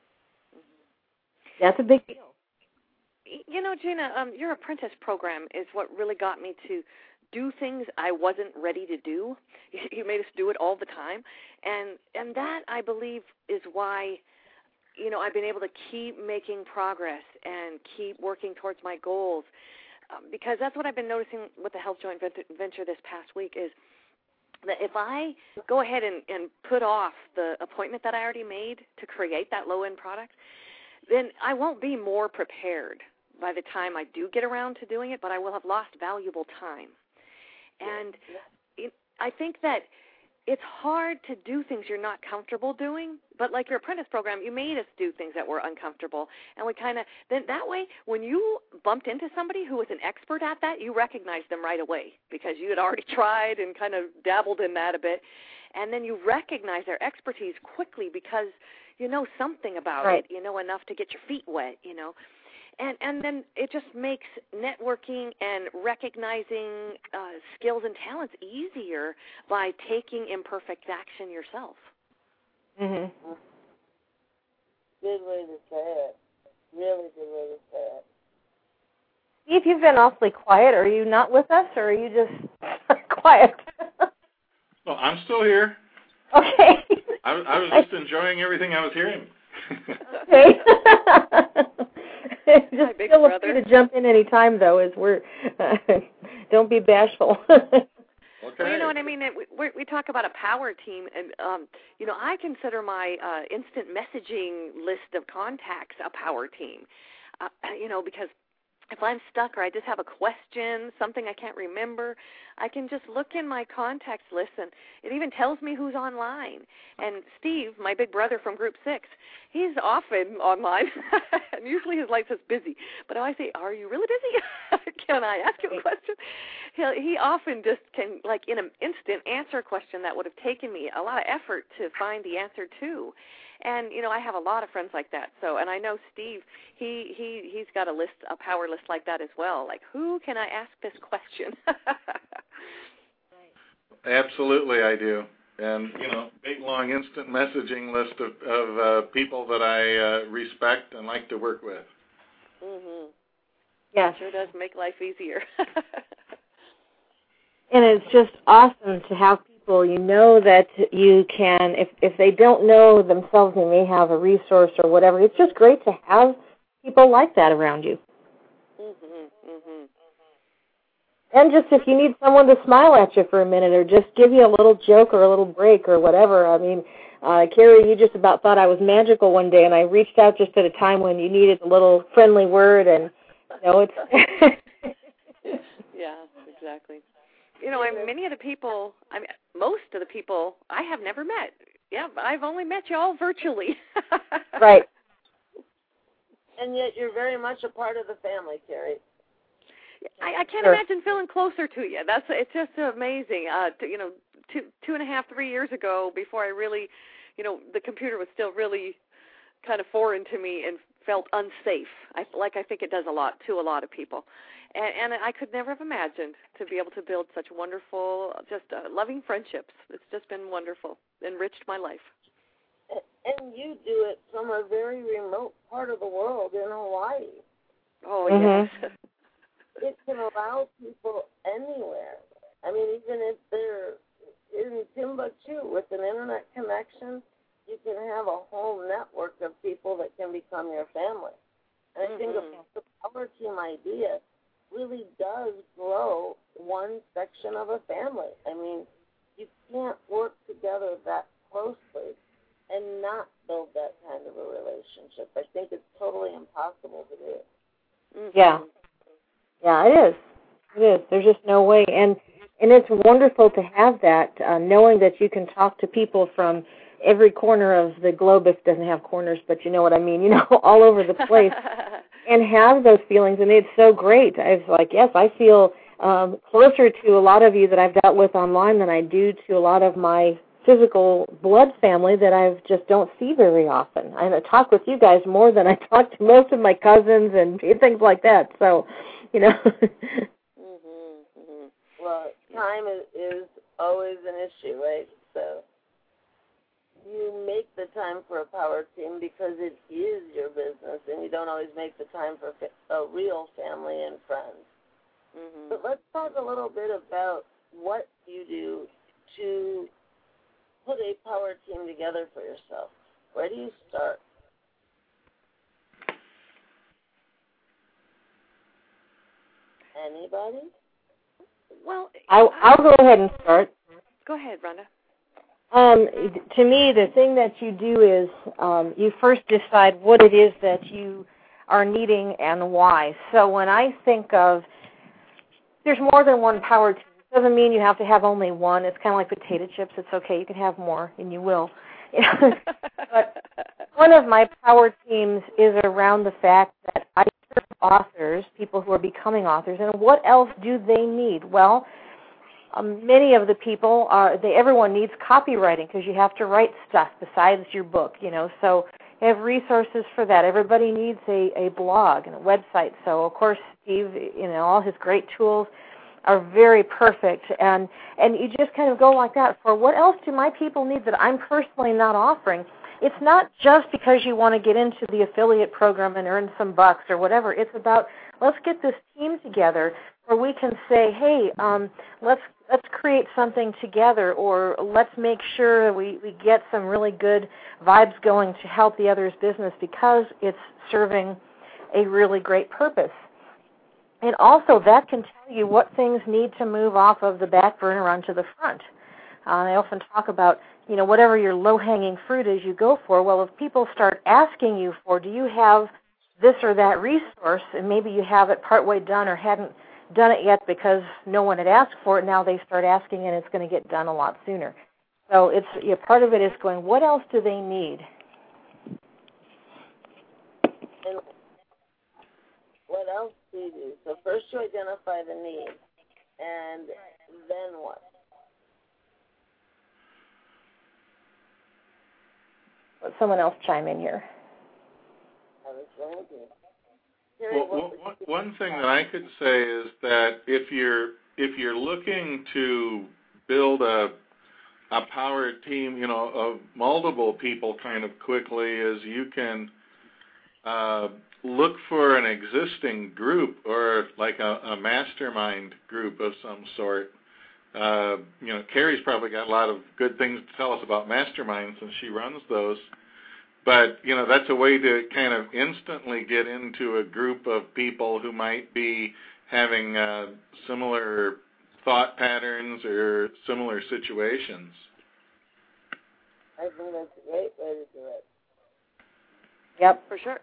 Mm-hmm. That's a big deal. You know, Gina, um, your apprentice program is what really got me to do things I wasn't ready to do. You made us do it all the time. And and that, I believe, is why, you know, I've been able to keep making progress and keep working towards my goals. Um, because that's what I've been noticing with the Health Joint Venture this past week is that if I go ahead and, and put off the appointment that I already made to create that low-end product, then I won't be more prepared by the time I do get around to doing it, but I will have lost valuable time. And it, I think that it's hard to do things you're not comfortable doing, but like your apprentice program, you made us do things that were uncomfortable, and we kind of, then that way, when you bumped into somebody who was an expert at that, you recognized them right away because you had already tried and kind of dabbled in that a bit, and then you recognize their expertise quickly because you know something about right. it, you know enough to get your feet wet, you know. And and then it just makes networking and recognizing uh, skills and talents easier by taking imperfect action yourself. Mhm. Good way to say it. Really good way to say it. Steve, you've been awfully quiet. Are you not with us, or are you just quiet? No, I'm still here. Okay. I, I was just enjoying everything I was hearing. Okay. Just Hi, big feel brother. free to jump in any time, though. As we're uh, don't be bashful. Okay. Well, you know what I mean. We, we, we talk about a power team, and um, you know, I consider my uh, instant messaging list of contacts a power team. Uh, you know, because if I'm stuck or I just have a question, something I can't remember, I can just look in my contacts list, and it even tells me who's online. And Steve, my big brother from Group Six, he's often online, and usually his life is busy. But I say, "Are you really busy? Can I ask you a question?" He'll, he often just can, like in an instant, answer a question that would have taken me a lot of effort to find the answer to. And, you know, I have a lot of friends like that. So, and I know Steve, he, he, he's got a list, a power list like that as well. Like, who can I ask this question? Absolutely, I do. And, you know, big, long, instant messaging list of, of uh, people that I uh, respect and like to work with. Mm-hmm. Yeah. It sure does make life easier. And it's just awesome to have people, you know, that you can, if if they don't know themselves, they may have a resource or whatever. It's just great to have people like that around you. Mm-hmm, mm-hmm. And just if you need someone to smile at you for a minute or just give you a little joke or a little break or whatever. I mean, uh, Carrie, you just about thought I was magical one day, and I reached out just at a time when you needed a little friendly word, and, you know, it's... Yeah, exactly. You know, I mean, many of the people, I mean, most of the people I have never met. Yeah, I've only met you all virtually. Right. And yet you're very much a part of the family, Carrie. I, I can't Sure. imagine feeling closer to you. That's it's just amazing. Uh, to, you know, two two and a half, three years ago, before I really, you know, the computer was still really kind of foreign to me and felt unsafe. I like I think it does a lot to a lot of people, and, and I could never have imagined to be able to build such wonderful, just uh, loving friendships. It's just been wonderful, enriched my life. And you do it from a very remote part of the world in Hawaii. Oh, Mhm. yes. It can allow people anywhere. I mean, even if they're in Timbuktu with an internet connection, you can have a whole network of people that can become your family. And I think Mhm. the Power Team idea really does grow one section of a family. I mean, you can't work together that closely and not build that kind of a relationship. I think it's totally impossible to do. Mhm. Yeah. Yeah, it is. It is. There's just no way. And and it's wonderful to have that, uh, knowing that you can talk to people from every corner of the globe, if it doesn't have corners, but you know what I mean, you know, all over the place, and have those feelings. And it's so great. I was like, yes, I feel um, closer to a lot of you that I've dealt with online than I do to a lot of my physical blood family that I just don't see very often. I talk with you guys more than I talk to most of my cousins and things like that. So, you know. Mhm. Mhm. Well, time is, is always an issue, right? So you make the time for a Power Team because it is your business, and you don't always make the time for a real family and friends. Mhm. But let's talk a little bit about what you do to put a Power Team together for yourself. Where do you start? Anybody? Well, I'll, I'll go ahead and start. go ahead, Rhonda. Um, to me, the thing that you do is um, you first decide what it is that you are needing and why. So when I think of, there's more than one Power Team. It doesn't mean you have to have only one. It's kind of like potato chips. It's okay. You can have more, and you will. But one of my Power Teams is around the fact that I serve authors, people who are becoming authors, and what else do they need? Well, Um, many of the people are, they, everyone needs copywriting because you have to write stuff besides your book, you know, so you have resources for that. Everybody needs a, a blog and a website. So, of course, Steve, you know, all his great tools are very perfect. And, and you just kind of go like that. For what else do my people need that I'm personally not offering? It's not just because you want to get into the affiliate program and earn some bucks or whatever. It's about, let's get this team together where we can say, hey, um, let's let's create something together, or let's make sure we, we get some really good vibes going to help the other's business because it's serving a really great purpose. And also that can tell you what things need to move off of the back burner onto the front. Uh, I often talk about, you know, whatever your low-hanging fruit is you go for. Well, if people start asking you for, do you have this or that resource, and maybe you have it partway done or hadn't done it yet because no one had asked for it, now they start asking and it's going to get done a lot sooner. So it's, you know, part of it is going, what else do they need? And what else do you do? So first you identify the need, and then what? Let someone else chime in here. I was going to. Well, well, one, one thing that I could say is that if you're if you're looking to build a a power team, you know, of multiple people kind of quickly, is you can uh, look for an existing group or like a, a mastermind group of some sort. Uh, you know, Carrie's probably got a lot of good things to tell us about masterminds since she runs those. But, you know, that's a way to kind of instantly get into a group of people who might be having uh, similar thought patterns or similar situations. I think that's a great way to do it. Yep. For sure.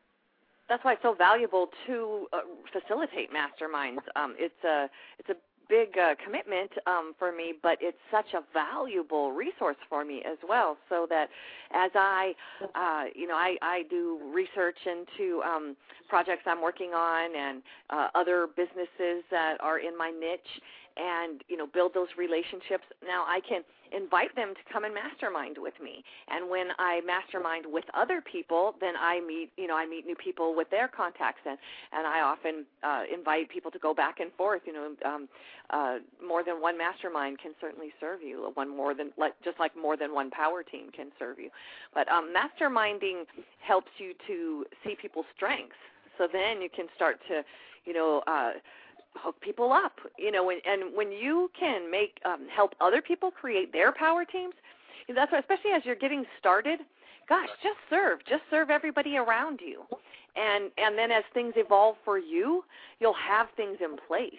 That's why it's so valuable to uh, facilitate masterminds. Um, it's a it's a big uh, commitment um, for me, but it's such a valuable resource for me as well. So that as I, uh, you know, I, I do research into um, projects I'm working on and uh, other businesses that are in my niche, and you know, build those relationships. Now I can invite them to come and mastermind with me, and when I mastermind with other people, then I meet, you know, I meet new people with their contacts, and and I often uh, invite people to go back and forth. You know, um, uh, more than one mastermind can certainly serve you. One more than like just like more than one power team can serve you. But um, masterminding helps you to see people's strengths, so then you can start to, you know. Uh, hook people up, you know, and, and when you can make um, help other people create their power teams, that's why, especially as you're getting started, gosh, just serve, just serve everybody around you, and and then as things evolve for you, you'll have things in place.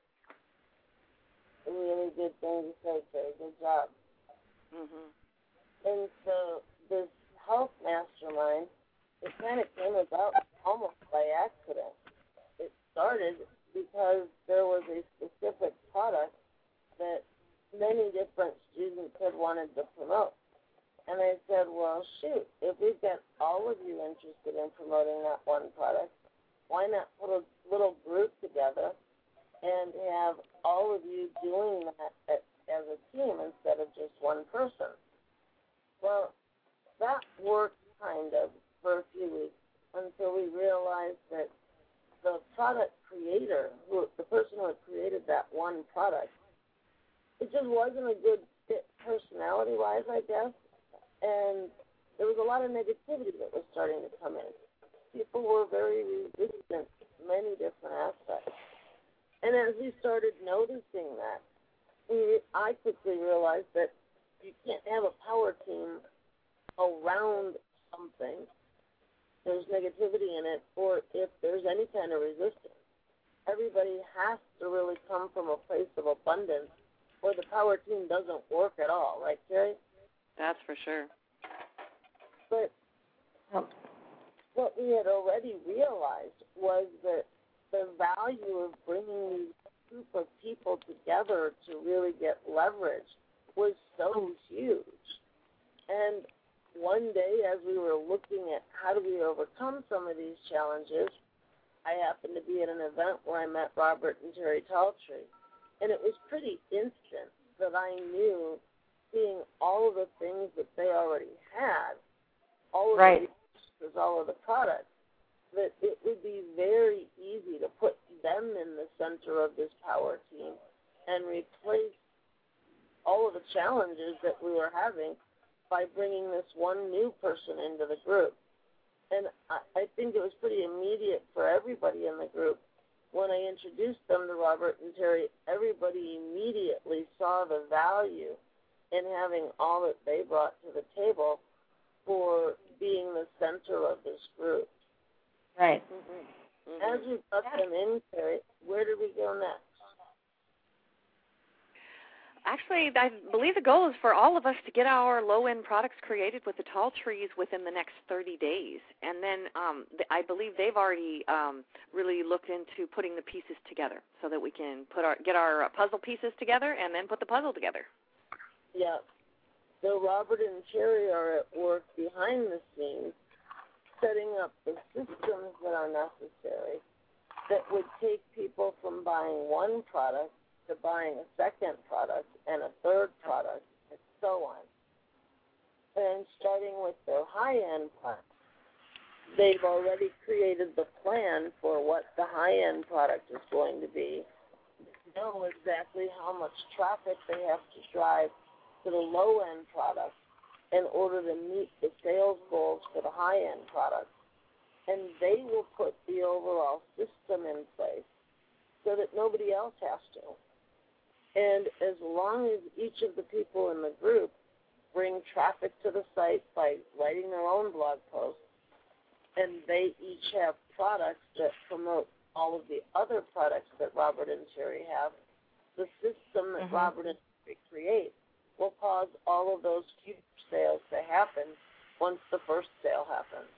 Really good thing to say, Terry. Good job. Mm-hmm. And so this health mastermind, it kind of came about almost by accident. It started because there was a specific product that many different students had wanted to promote. And I said, well, shoot, if we've got all of you interested in promoting that one product, why not put a little group together and have all of you doing that as a team instead of just one person? Well, that worked kind of for a few weeks until we realized that the product creator, who, the person who had created that one product, it just wasn't a good fit personality-wise, I guess, and there was a lot of negativity that was starting to come in. People were very resistant to many different aspects. And as we started noticing that, we, I quickly realized that you can't have a power team around something there's negativity in it, or if there's any kind of resistance. Everybody has to really come from a place of abundance, or the power team doesn't work at all, right, Terry? That's for sure. But um, what we had already realized was that the value of bringing these group of people together to really get leverage was so huge. And one day, as we were looking at how do we overcome some of these challenges, I happened to be at an event where I met Robert and Terry Taltree, and it was pretty instant that I knew, seeing all of the things that they already had, all of right. the all of the products, that it would be very easy to put them in the center of this power team and replace all of the challenges that we were having by bringing this one new person into the group. And I, I think it was pretty immediate for everybody in the group. When I introduced them to Robert and Terry, everybody immediately saw the value in having all that they brought to the table for being the center of this group. Right. Mm-hmm. As we brought them in, Terry, where did we go next? Actually, I believe the goal is for all of us to get our low-end products created with the tall trees within the next thirty days. And then um, th- I believe they've already um, really looked into putting the pieces together so that we can put our get our puzzle pieces together and then put the puzzle together. Yeah. So Robert and Terry are at work behind the scenes setting up the systems that are necessary that would take people from buying one product to buying a second product and a third product, and so on. And starting with their high-end product, they've already created the plan for what the high-end product is going to be. They know exactly how much traffic they have to drive to the low-end product in order to meet the sales goals for the high-end product. And they will put the overall system in place so that nobody else has to. And as long as each of the people in the group bring traffic to the site by writing their own blog posts, and they each have products that promote all of the other products that Robert and Terry have, the system that mm-hmm. Robert and Terry create will cause all of those future sales to happen once the first sale happens.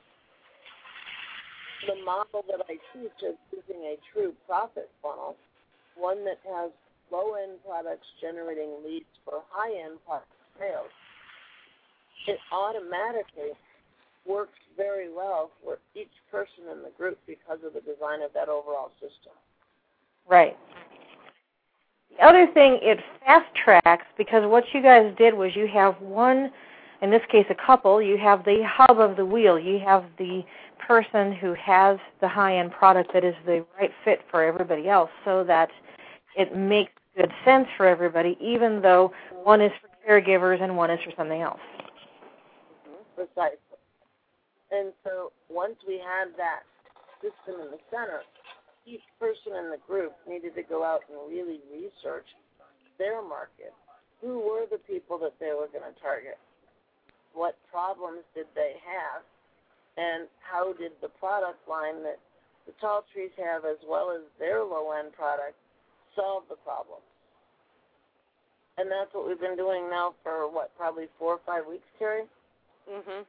The model that I teach is using a true profit funnel, one that has low-end products generating leads for high-end product sales, it automatically works very well for each person in the group because of the design of that overall system. Right. The other thing, it fast tracks, because what you guys did was you have one, in this case a couple, you have the hub of the wheel. You have the person who has the high-end product that is the right fit for everybody else, so that it makes good sense for everybody, even though one is for caregivers and one is for something else. Mm-hmm. Precisely. And so once we had that system in the center, each person in the group needed to go out and really research their market. Who were the people that they were going to target? What problems did they have? And how did the product line that the Tall Trees have, as well as their low-end product, solve the problem? And that's what we've been doing now for, what, probably four or five weeks, Carrie? Mm-hmm.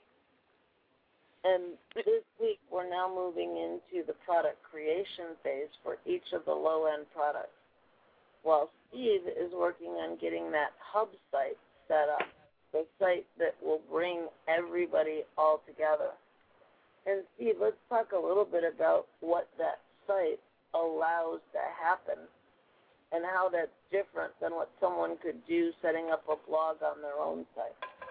And this week, we're now moving into the product creation phase for each of the low-end products, while Steve is working on getting that hub site set up, the site that will bring everybody all together. And Steve, let's talk a little bit about what that site allows to happen and how that's different than what someone could do setting up a blog on their own site.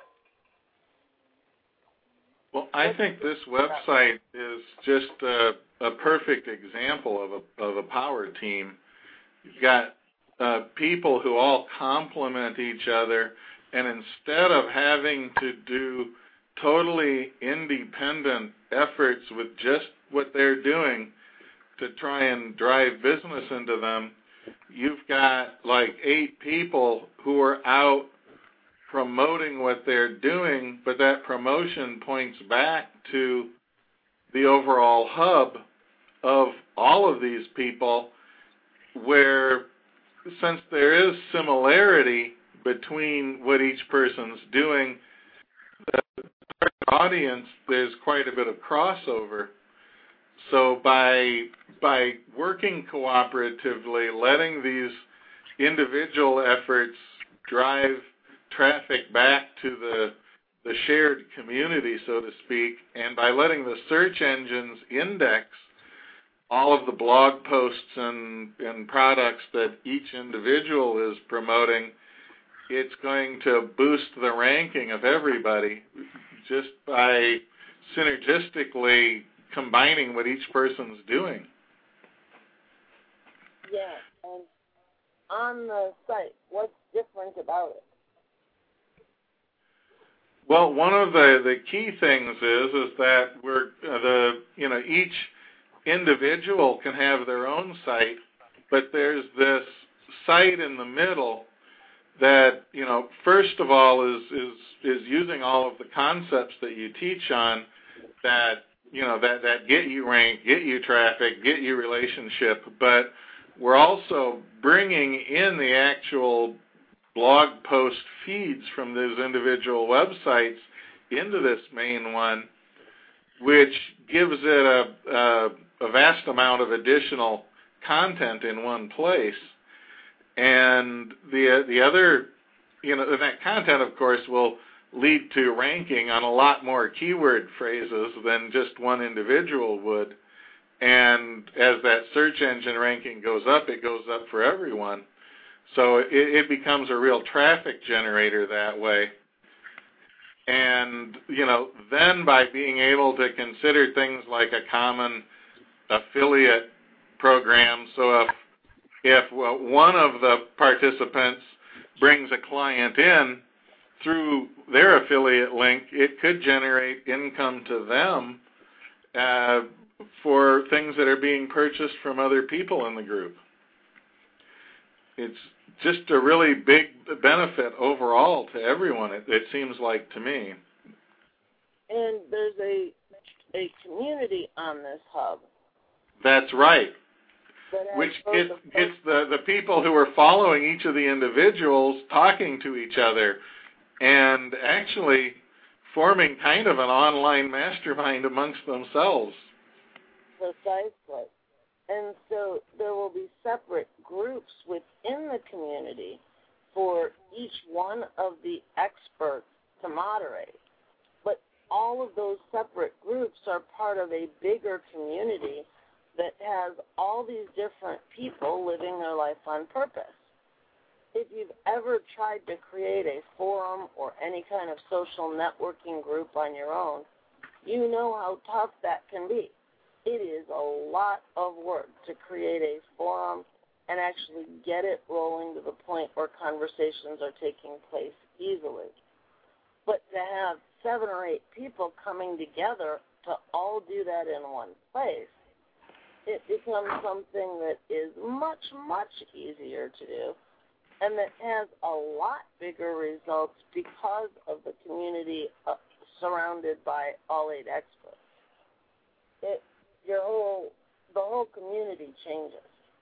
Well, I think this website is just a, a perfect example of a, of a power team. You've got uh, people who all complement each other, and instead of having to do totally independent efforts with just what they're doing to try and drive business into them, you've got like eight people who are out promoting what they're doing, but that promotion points back to the overall hub of all of these people, where since there is similarity between what each person's doing, the target audience, there's quite a bit of crossover. So by by working cooperatively, letting these individual efforts drive traffic back to the the shared community, so to speak, and by letting the search engines index all of the blog posts and, and products that each individual is promoting, it's going to boost the ranking of everybody just by synergistically combining what each person's doing. Yeah, and on the site, what's different about it? Well, one of the, the key things is is that we're uh, the you know each individual can have their own site, but there's this site in the middle that you know first of all is is is using all of the concepts that you teach on that you know that that get you rank, get you traffic, get you relationship, but we're also bringing in the actual blog post feeds from those individual websites into this main one, which gives it a, a, a vast amount of additional content in one place. And the the other, you know, and that content, of course, will lead to ranking on a lot more keyword phrases than just one individual would. And as that search engine ranking goes up, it goes up for everyone. So it, it becomes a real traffic generator that way. And, you know, then by being able to consider things like a common affiliate program, so if, if well, one of the participants brings a client in through their affiliate link, it could generate income to them uh, for things that are being purchased from other people in the group. It's just a really big benefit overall to everyone, it, it seems like to me. And there's a a community on this hub. That's right. Which gets, gets the, the people who are following each of the individuals talking to each other and actually forming kind of an online mastermind amongst themselves. Precisely. And so there will be separate groups within the community for each one of the experts to moderate. But all of those separate groups are part of a bigger community that has all these different people living their life on purpose. If you've ever tried to create a forum or any kind of social networking group on your own, you know how tough that can be. It is a lot of work to create a forum and actually get it rolling to the point where conversations are taking place easily. But to have seven or eight people coming together to all do that in one place, it becomes something that is much, much easier to do and that has a lot bigger results because of the community uh, surrounded by all eight experts. It, your whole, the whole community changes.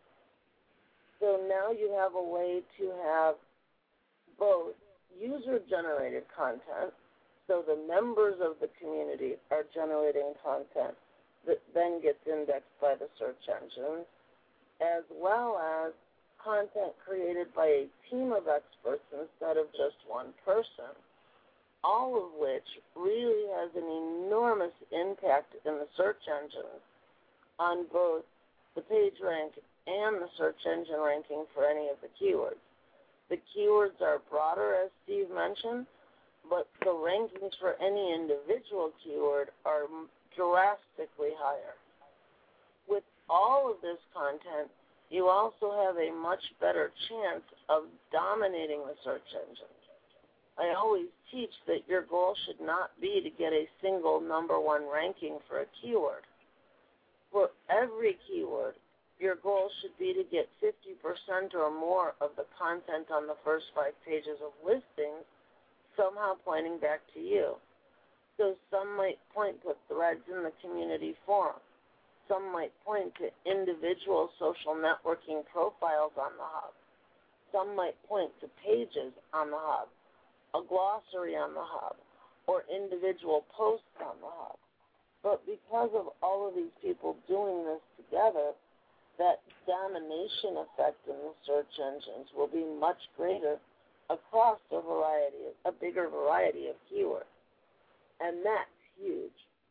So now you have a way to have both user-generated content, so the members of the community are generating content that then gets indexed by the search engines, as well as content created by a team of experts instead of just one person, all of which really has an enormous impact in the search engines on both the page rank and the search engine ranking for any of the keywords. The keywords are broader, as Steve mentioned, but the rankings for any individual keyword are drastically higher. With all of this content, you also have a much better chance of dominating the search engines. I always teach that your goal should not be to get a single number one ranking for a keyword. For every keyword, your goal should be to get fifty percent or more of the content on the first five pages of listings somehow pointing back to you. So some might point to threads in the community forum. Some might point to individual social networking profiles on the hub. Some might point to pages on the hub, a glossary on the hub, or individual posts on the hub. But because of all of these people doing this together, that domination effect in the search engines will be much greater across a variety, a bigger variety of keywords. And that's huge.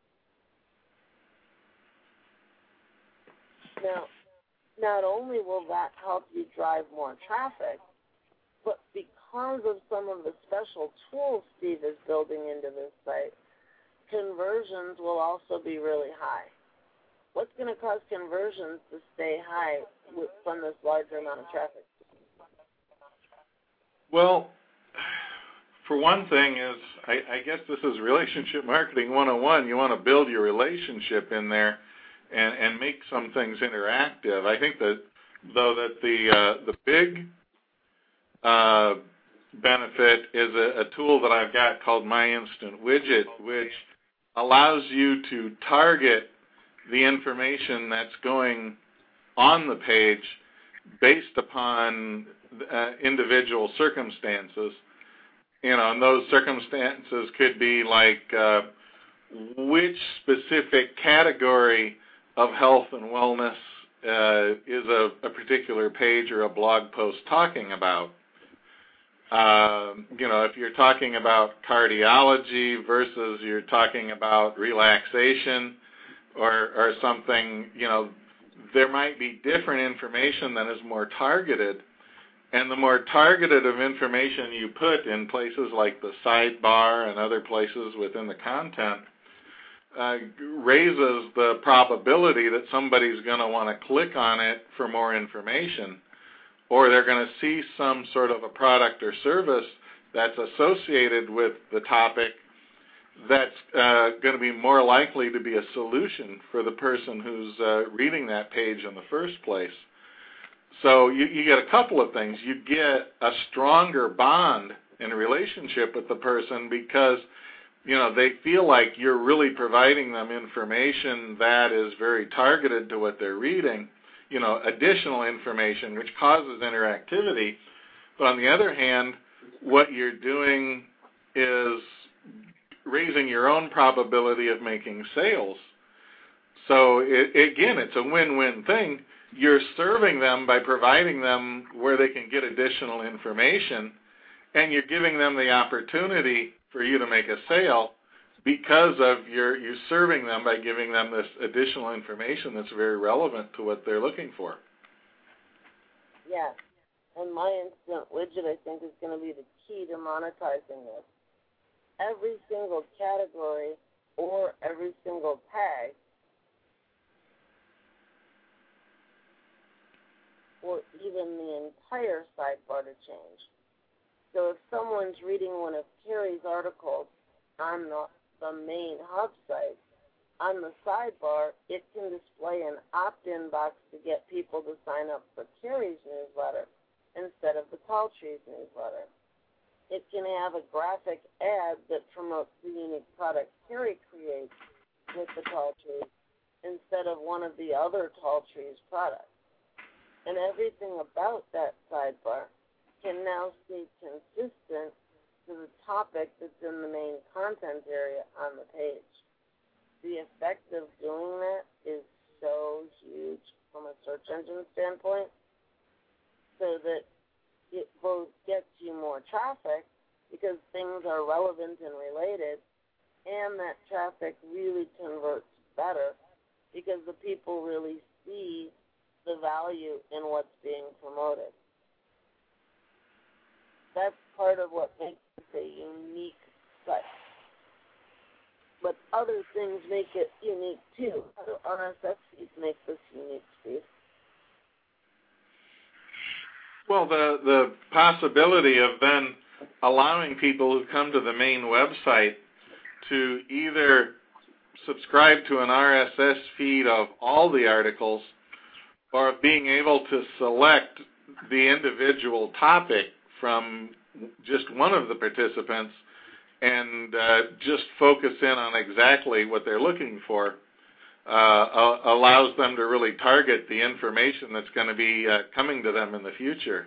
Now, not only will that help you drive more traffic, but because of some of the special tools Steve is building into this site, conversions will also be really high. What's going to cause conversions to stay high with, from this larger amount of traffic? Well, for one thing is, I, I guess this is relationship marketing one oh one. You want to build your relationship in there and, and make some things interactive. I think that, though, that the uh, the big uh, benefit is a, a tool that I've got called My Instant Widget, which allows you to target the information that's going on the page based upon uh, individual circumstances. You know, and those circumstances could be like uh, which specific category of health and wellness uh, is a, a particular page or a blog post talking about. Uh, you know, if you're talking about cardiology versus you're talking about relaxation or, or something, you know, there might be different information that is more targeted. And the more targeted of information you put in places like the sidebar and other places within the content uh, raises the probability that somebody's going to want to click on it for more information, or they're going to see some sort of a product or service that's associated with the topic that's uh, going to be more likely to be a solution for the person who's uh, reading that page in the first place. So you, you get a couple of things. You get a stronger bond and relationship with the person because, you know, they feel like you're really providing them information that is very targeted to what they're reading, you know, additional information, which causes interactivity. But on the other hand, what you're doing is raising your own probability of making sales. So it, again, it's a win-win thing. You're serving them by providing them where they can get additional information, and you're giving them the opportunity for you to make a sale because of your you serving them by giving them this additional information that's very relevant to what they're looking for. Yeah, and my instant widget, I think, is going to be the key to monetizing this. Every single category or every single tag or even the entire sidebar to change. So if someone's reading one of Carrie's articles on the, the main hub site, on the sidebar, it can display an opt-in box to get people to sign up for Carrie's newsletter instead of the Tall Trees newsletter. It can have a graphic ad that promotes the unique product Carrie creates with the Tall Trees instead of one of the other Tall Trees products. And everything about that sidebar can now stay consistent to the topic that's in the main content area on the page. The effect of doing that is so huge from a search engine standpoint, so that it both gets you more traffic because things are relevant and related, and that traffic really converts better because the people really see the value in what's being promoted. That's part of what makes it a unique site. But other things make it unique too. Other R S S feeds make this unique, Steve. Well, the, the possibility of then allowing people who come to the main website to either subscribe to an R S S feed of all the articles or of being able to select the individual topic from just one of the participants and uh, just focus in on exactly what they're looking for uh, allows them to really target the information that's going to be uh, coming to them in the future.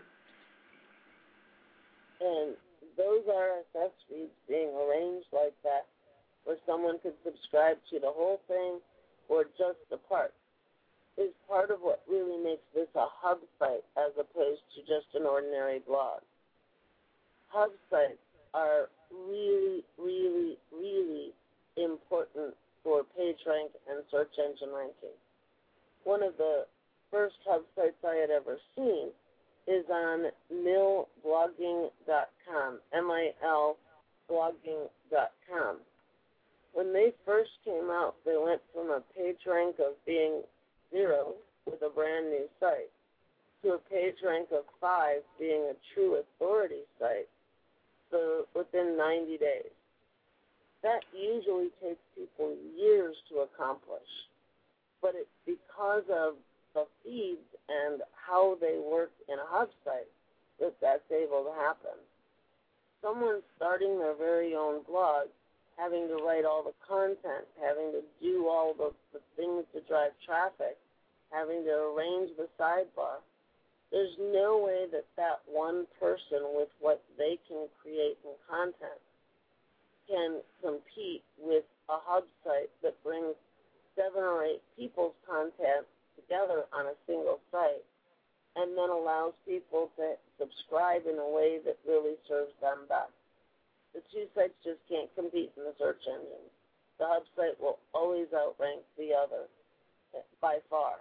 And those R S S feeds being arranged like that, where someone could subscribe to the whole thing or just the part, is part of what really makes this a hub site as opposed to just an ordinary blog. Hub sites are really, really, really important for PageRank and search engine ranking. One of the first hub sites I had ever seen is on mil blogging dot com, M I L blogging dot com. When they first came out, they went from a page rank of being zero with a brand new site to a page rank of five being a true authority site, so within ninety days. That usually takes people years to accomplish, but it's because of the feeds and how they work in a hub site that that's able to happen. Someone starting their very own blog, having to write all the content, having to do all the, the things to drive traffic, having to arrange the sidebar, there's no way that that one person with what they can create in content can compete with a hub site that brings seven or eight people's content together on a single site and then allows people to subscribe in a way that really serves them best. The two sites just can't compete in the search engine. The hub site will always outrank the other by far.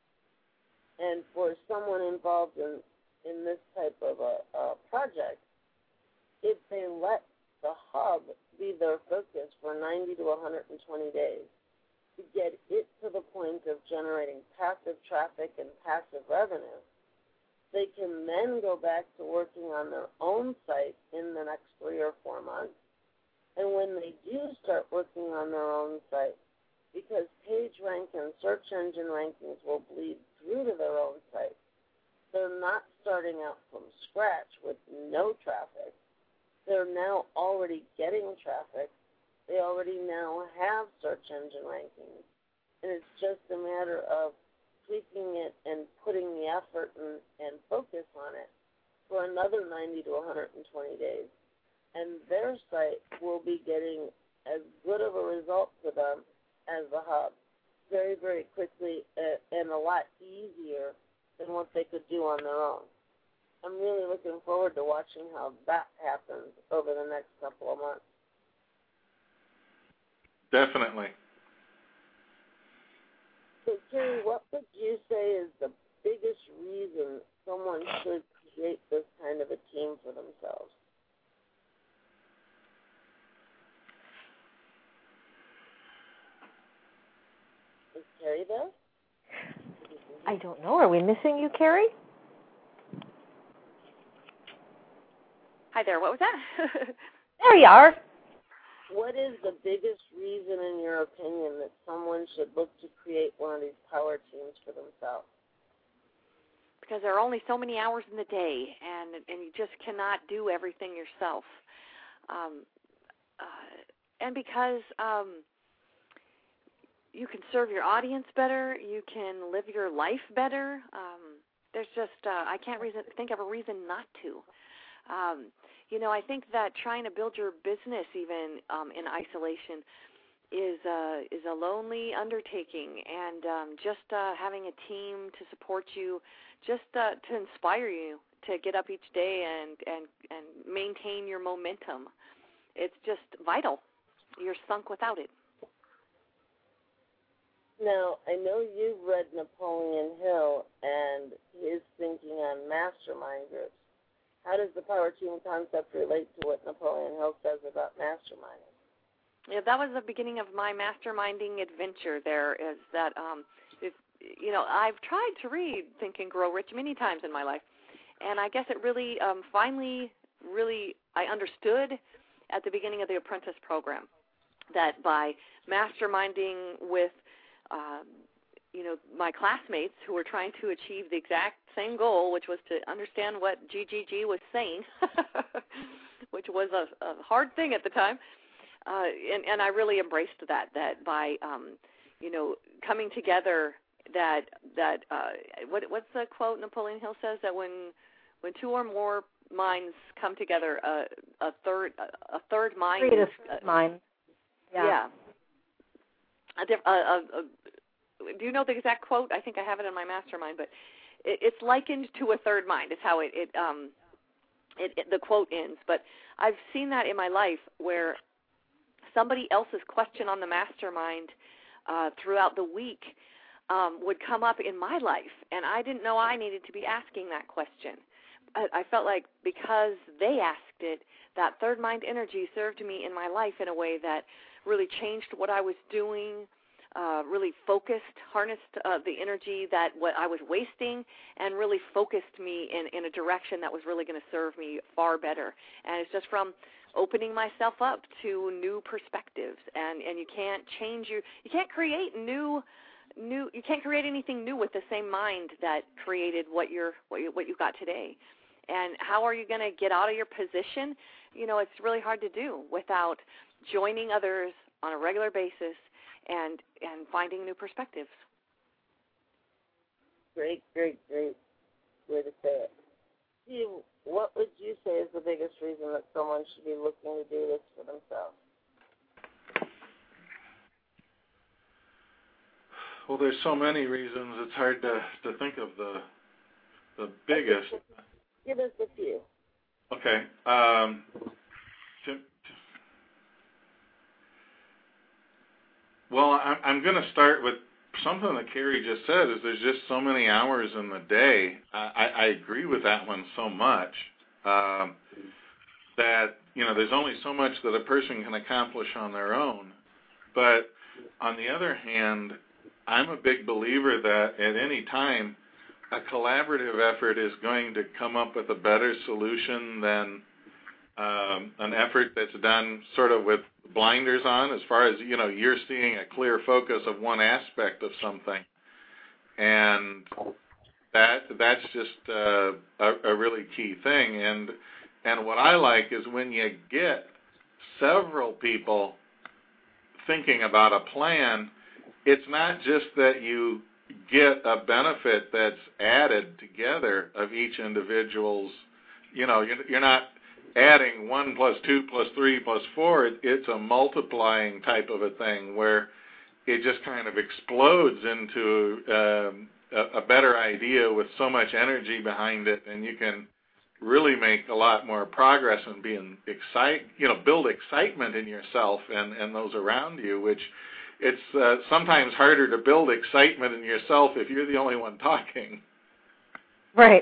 And for someone involved in, in this type of a, a project, if they let the hub be their focus for ninety to one hundred twenty days to get it to the point of generating passive traffic and passive revenue, they can then go back to working on their own site in the next three or four months. And when they do start working on their own site, because PageRank and search engine rankings will bleed through to their own site, they're not starting out from scratch with no traffic. They're now already getting traffic. They already now have search engine rankings. And it's just a matter of tweaking it and putting the effort and, and focus on it for another ninety to one hundred twenty days. And their site will be getting as good of a result to them as the hub. very, very quickly uh, and a lot easier than what they could do on their own. I'm really looking forward to watching how that happens over the next couple of months. Definitely. So, Carrie, what would you say is the biggest reason someone should create this kind of a team for themselves? Is Carrie there? I don't know. Are we missing you, Carrie? Hi there. What was that? There you are. What is the biggest reason, in your opinion, that someone should look to create one of these power teams for themselves? Because there are only so many hours in the day, and and you just cannot do everything yourself. Um, uh, and because um, you can serve your audience better, you can live your life better. Um, there's just uh, I can't reason, think of a reason not to. Um, you know, I think that trying to build your business even um, in isolation is uh, is a lonely undertaking, and um, just uh, having a team to support you, just uh, to inspire you to get up each day and, and, and maintain your momentum, it's just vital. You're sunk without it. Now, I know you've read Napoleon Hill and his thinking on mastermind groups. How does the power team concept relate to what Napoleon Hill says about masterminding? Yeah, that was the beginning of my masterminding adventure. There is that, um, if, you know, I've tried to read Think and Grow Rich many times in my life, and I guess it really, um, finally, really, I understood at the beginning of the apprentice program that by masterminding with, uh, you know, my classmates who were trying to achieve the exact same goal, which was to understand what G G G was saying, which was a, a hard thing at the time. Uh, and, and I really embraced that, that by, um, you know, coming together that, that uh, what, what's the quote Napoleon Hill says, that when when two or more minds come together, uh, a third a, a third mind Create is... a mind. Yeah. yeah. A diff, a, a, a, do you know the exact quote? I think I have it in my mastermind, but it, it's likened to a third mind is how it, it, um, it, it the quote ends. But I've seen that in my life where somebody else's question on the mastermind uh, throughout the week um, would come up in my life, and I didn't know I needed to be asking that question. I, I felt like because they asked it, that third mind energy served me in my life in a way that really changed what I was doing, uh, really focused, harnessed uh, the energy that what I was wasting, and really focused me in, in a direction that was really going to serve me far better. And it's just from opening myself up to new perspectives, and, and you can't change your, you can't create new, new, you can't create anything new with the same mind that created what you're, what you, what you got today. And how are you going to get out of your position? You know, it's really hard to do without joining others on a regular basis and and finding new perspectives. Great, great, great way to say it. Steve, what would you say is the biggest reason that someone should be looking to do this for themselves? Well, there's so many reasons. It's hard to, to think of the the biggest. Give us a few. Okay. Um, to, to, well, I, I'm going to start with something that Carrie just said, is there's just so many hours in the day. I, I agree with that one so much, um, that, you know, there's only so much that a person can accomplish on their own. But on the other hand, I'm a big believer that at any time, a collaborative effort is going to come up with a better solution than um, an effort that's done sort of with blinders on, as far as, you know, you're seeing a clear focus of one aspect of something. And that that's just uh, a, a really key thing. And and what I like is when you get several people thinking about a plan, it's not just that you get a benefit that's added together of each individual's, you know, you're, you're not adding one plus two plus three plus four. It, it's a multiplying type of a thing where it just kind of explodes into um, a, a better idea with so much energy behind it, and you can really make a lot more progress and being excite, you know, build excitement in yourself and, and those around you, which it's uh, sometimes harder to build excitement in yourself if you're the only one talking. Right.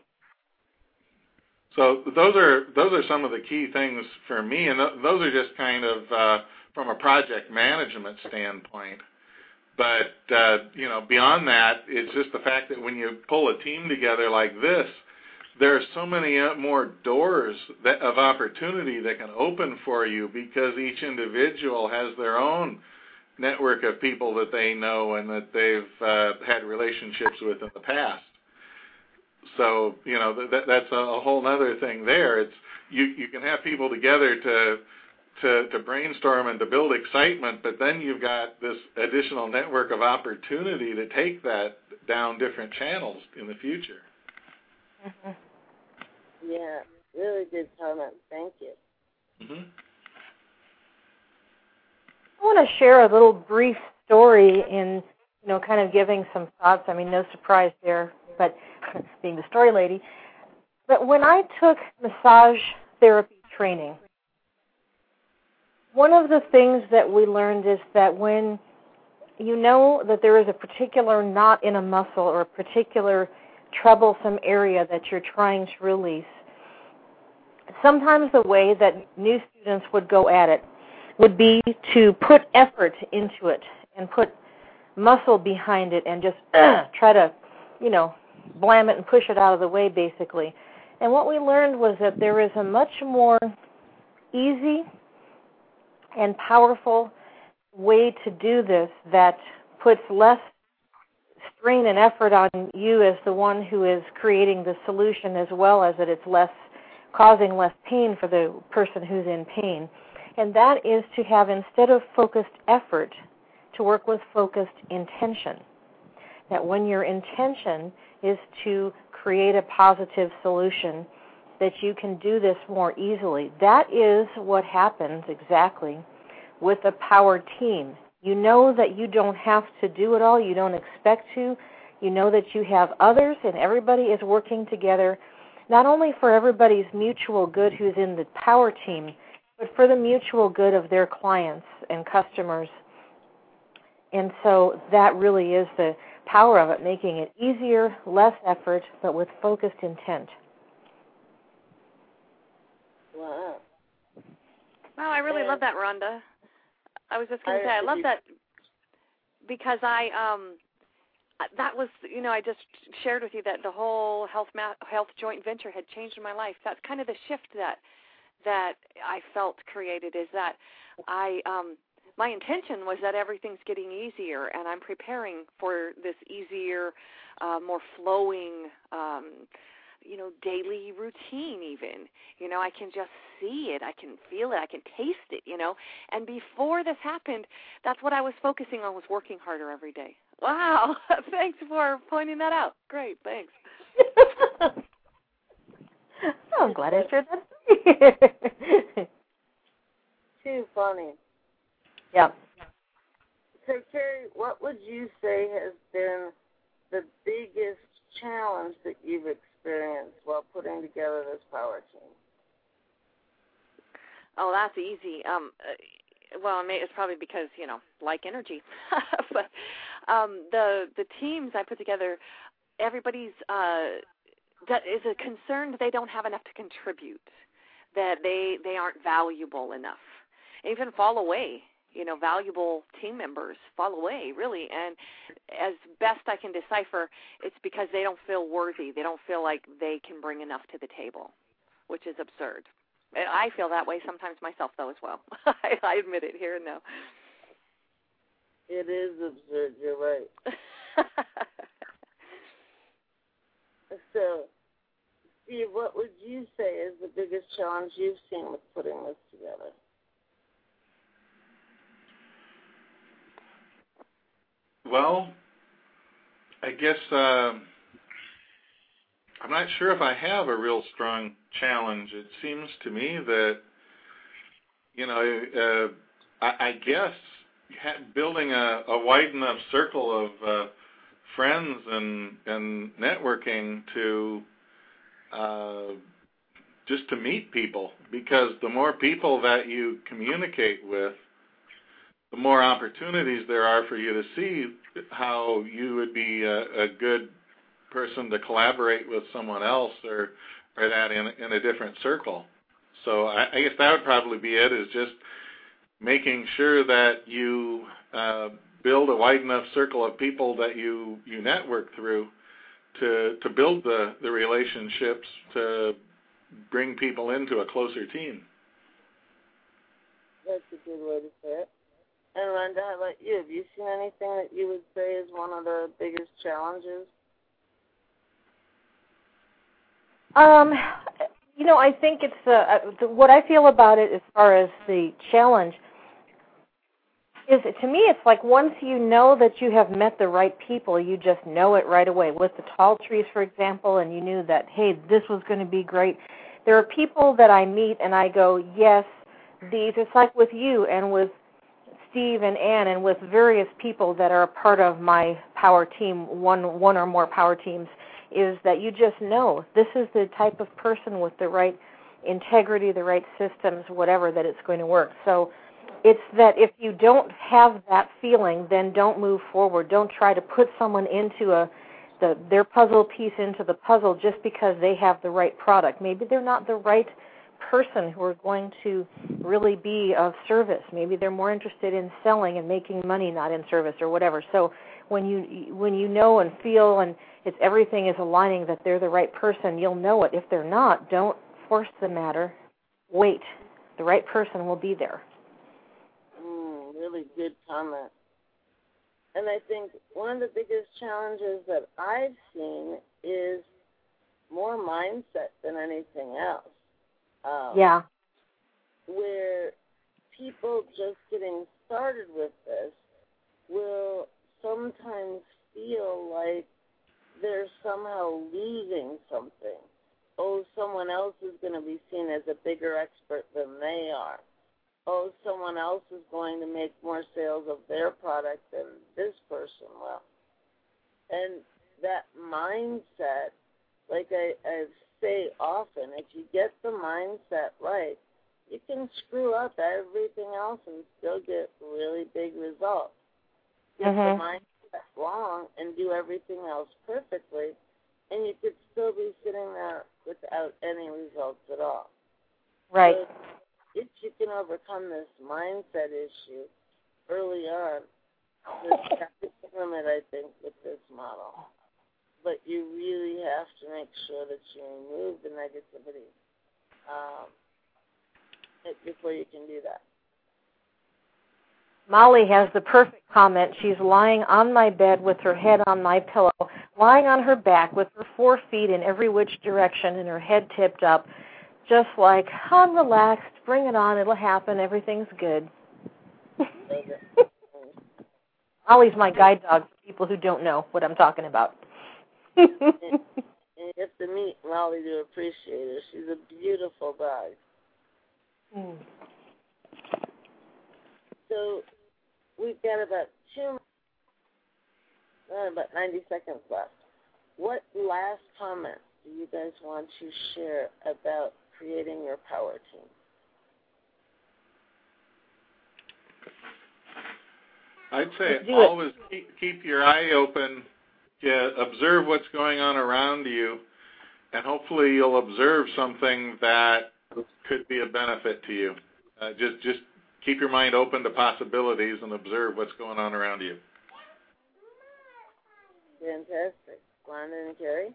So those are those are some of the key things for me, and th- those are just kind of uh, from a project management standpoint. But uh, you know, beyond that, it's just the fact that when you pull a team together like this, there are so many more doors that, of opportunity that can open for you, because each individual has their own network of people that they know and that they've uh, had relationships with in the past. So, you know, that, that's a, a whole other thing there. It's you, you can have people together to, to to brainstorm and to build excitement, but then you've got this additional network of opportunity to take that down different channels in the future. Mm-hmm. Yeah, really good comment. Thank you. Mm-hmm. I want to share a little brief story in, you know, kind of giving some thoughts. I mean, no surprise there, but being the story lady. But when I took massage therapy training, one of the things that we learned is that when you know that there is a particular knot in a muscle or a particular troublesome area that you're trying to release, sometimes the way that new students would go at it would be to put effort into it and put muscle behind it and just uh, try to, you know, blam it and push it out of the way, basically. And what we learned was that there is a much more easy and powerful way to do this that puts less strain and effort on you as the one who is creating the solution, as well as that it's less causing less pain for the person who's in pain. And that is to have, instead of focused effort, to work with focused intention. That when your intention is to create a positive solution, that you can do this more easily. That is what happens exactly with a power team. You know that you don't have to do it all. You don't expect to. You know that you have others, and everybody is working together, not only for everybody's mutual good who's in the power team, but for the mutual good of their clients and customers. And so that really is the power of it, making it easier, less effort, but with focused intent. Wow. Wow, I really Yeah. love that, Rhonda. I was just going to say, I love that because I, um, that was, you know, I just shared with you that the whole health ma- health joint venture had changed my life. That's kind of the shift that that I felt created, is that I, um, my intention was that everything's getting easier, and I'm preparing for this easier, uh, more flowing, um, you know, daily routine even. You know, I can just see it. I can feel it. I can taste it, you know. And before this happened, that's what I was focusing on, was working harder every day. Wow. Thanks for pointing that out. Great. Thanks. Oh, I'm glad I shared that. Too funny. Yeah. So, Carrie, what would you say has been the biggest challenge that you've experienced while putting together this power team? Oh, that's easy. Um, uh, well, I mean, it's probably because, you know, like energy. But um, the the teams I put together, everybody's uh, that is a concern they don't have enough to contribute, that they they aren't valuable enough, even fall away. You know, valuable team members fall away, really. And as best I can decipher, it's because they don't feel worthy. They don't feel like they can bring enough to the table, which is absurd. And I feel that way sometimes myself, though, as well. I, I admit it here and now. It is absurd. You're right. So, Steve, what would you say is the biggest challenge you've seen with putting this together? Well, I guess uh, I'm not sure if I have a real strong challenge. It seems to me that, you know, uh, I, I guess ha- building a, a wide enough circle of uh, friends and and networking to uh, just to meet people, because the more people that you communicate with, the more opportunities there are for you to see how you would be a, a good person to collaborate with someone else, or or that in in a different circle. So I, I guess that would probably be it, is just making sure that you uh, build a wide enough circle of people that you, you network through to to build the, the relationships to bring people into a closer team. That's a good way to say it. And Rhonda, how about you? Have you seen anything that you would say is one of the biggest challenges? Um, you know, I think it's uh, what I feel about it as far as the challenge is, to me, it's like once you know that you have met the right people, you just know it right away. With the tall trees, for example, and you knew that, hey, this was going to be great. There are people that I meet and I go, yes, these. It's like with you and with Steve and Ann and with various people that are a part of my power team, one one or more power teams, is that you just know this is the type of person with the right integrity, the right systems, whatever, that it's going to work. So it's that if you don't have that feeling, then don't move forward. Don't try to put someone into a the, their puzzle piece into the puzzle just because they have the right product. Maybe they're not the right person who are going to really be of service. Maybe they're more interested in selling and making money, not in service or whatever. So when you when you know and feel and it's everything is aligning that they're the right person, you'll know it. If they're not, don't force the matter. Wait. The right person will be there. Mm, really good comment. And I think one of the biggest challenges that I've seen is more mindset than anything else. Um, yeah. Where people just getting started with this will sometimes feel like they're somehow losing something. Oh, someone else is going to be seen as a bigger expert than they are. Oh, someone else is going to make more sales of their product than this person will. And that mindset, like I, I say often, if you get the mindset right, you can screw up everything else and still get really big results. Get mm-hmm. the mindset wrong and do everything else perfectly, and you could still be sitting there without any results at all. Right. So if you can overcome this mindset issue early on, there's a limit, I think, with this model. But you really have to make sure that you remove the negativity um, before you can do that. Molly has the perfect comment. She's lying on my bed with her head on my pillow, lying on her back with her four feet in every which direction and her head tipped up, just like, I'm relaxed, bring it on, it'll happen, everything's good. Molly's my guide dog for people who don't know what I'm talking about. And you have to meet Molly to appreciate her. She's a beautiful dog. Mm. So we've got about two, uh, about ninety seconds left. What last comments do you guys want to share about creating your power team? I'd say always keep, keep your eye open, yeah, observe what's going on around you, and hopefully you'll observe something that could be a benefit to you. Uh, just just keep your mind open to possibilities and observe what's going on around you. Fantastic. Glenda and Carrie?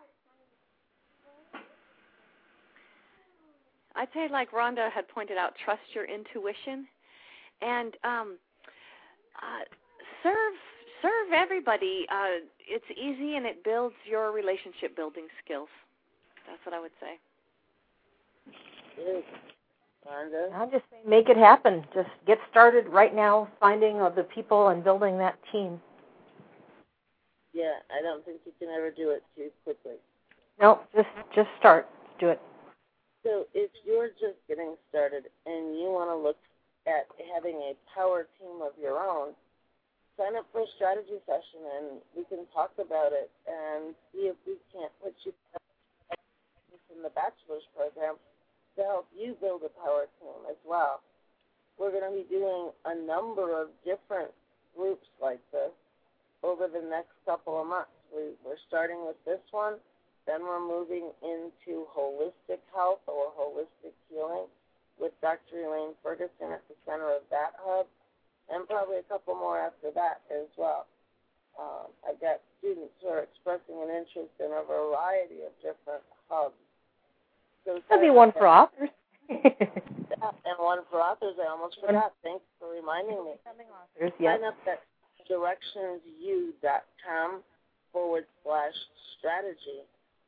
I'd say, like Rhonda had pointed out, trust your intuition and um, uh, serve serve everybody. Uh, it's easy and it builds your relationship building skills. That's what I would say. Good. Rhonda? I'll just say make it happen. Just get started right now finding of the people and building that team. Yeah, I don't think you can ever do it too quickly. No, just just start. Do it. So if you're just getting started and you want to look at having a power team of your own, sign up for a strategy session and we can talk about it and see if we can't put you in the bachelor's program to help you build a power team as well. We're going to be doing a number of different groups like this over the next couple of months. We, we're starting with this one, then we're moving into holistic health or holistic healing with Doctor Elaine Ferguson at the center of that hub, and probably a couple more after that as well. Um, I've got students who are expressing an interest in a variety of different hubs. So There'll be one for authors. Yeah, and one for authors. I almost forgot. Thanks for reminding me. Authors, yes. Sign up at directionsu.com forward slash strategy.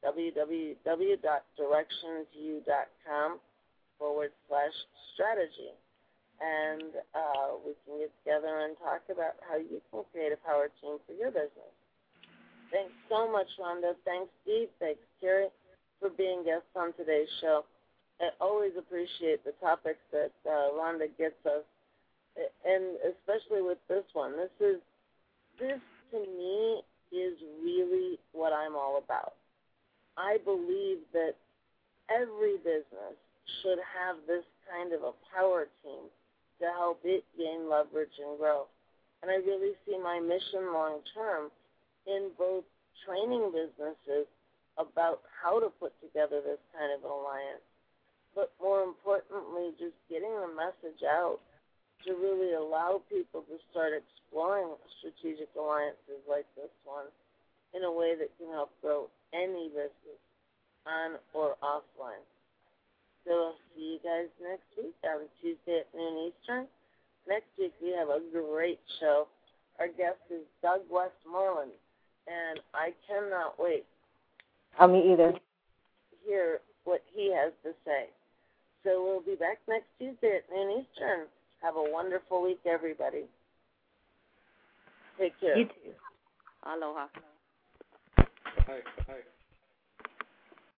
www.directionsu.com forward slash strategy. And uh, we can get together and talk about how you can create a power team for your business. Thanks so much, Rhonda. Thanks, Steve. Thanks, Carrie, for being guests on today's show. I always appreciate the topics that uh, Rhonda gets us, and especially with this one. This is, this to me is really what I'm all about. I believe that every business should have this kind of a power team to help it gain leverage and grow. And I really see my mission long term in both training businesses about how to put together this kind of an alliance, but more importantly, just getting the message out to really allow people to start exploring strategic alliances like this one in a way that can help grow any business on or offline. So I'll see you guys next week on Tuesday at noon Eastern. Next week we have a great show. Our guest is Doug Westmoreland, and I cannot wait Oh, me either. to hear what he has to say. So we'll be back next Tuesday at noon Eastern. Have a wonderful week, everybody. Take care. You too. Aloha. Hi, hi.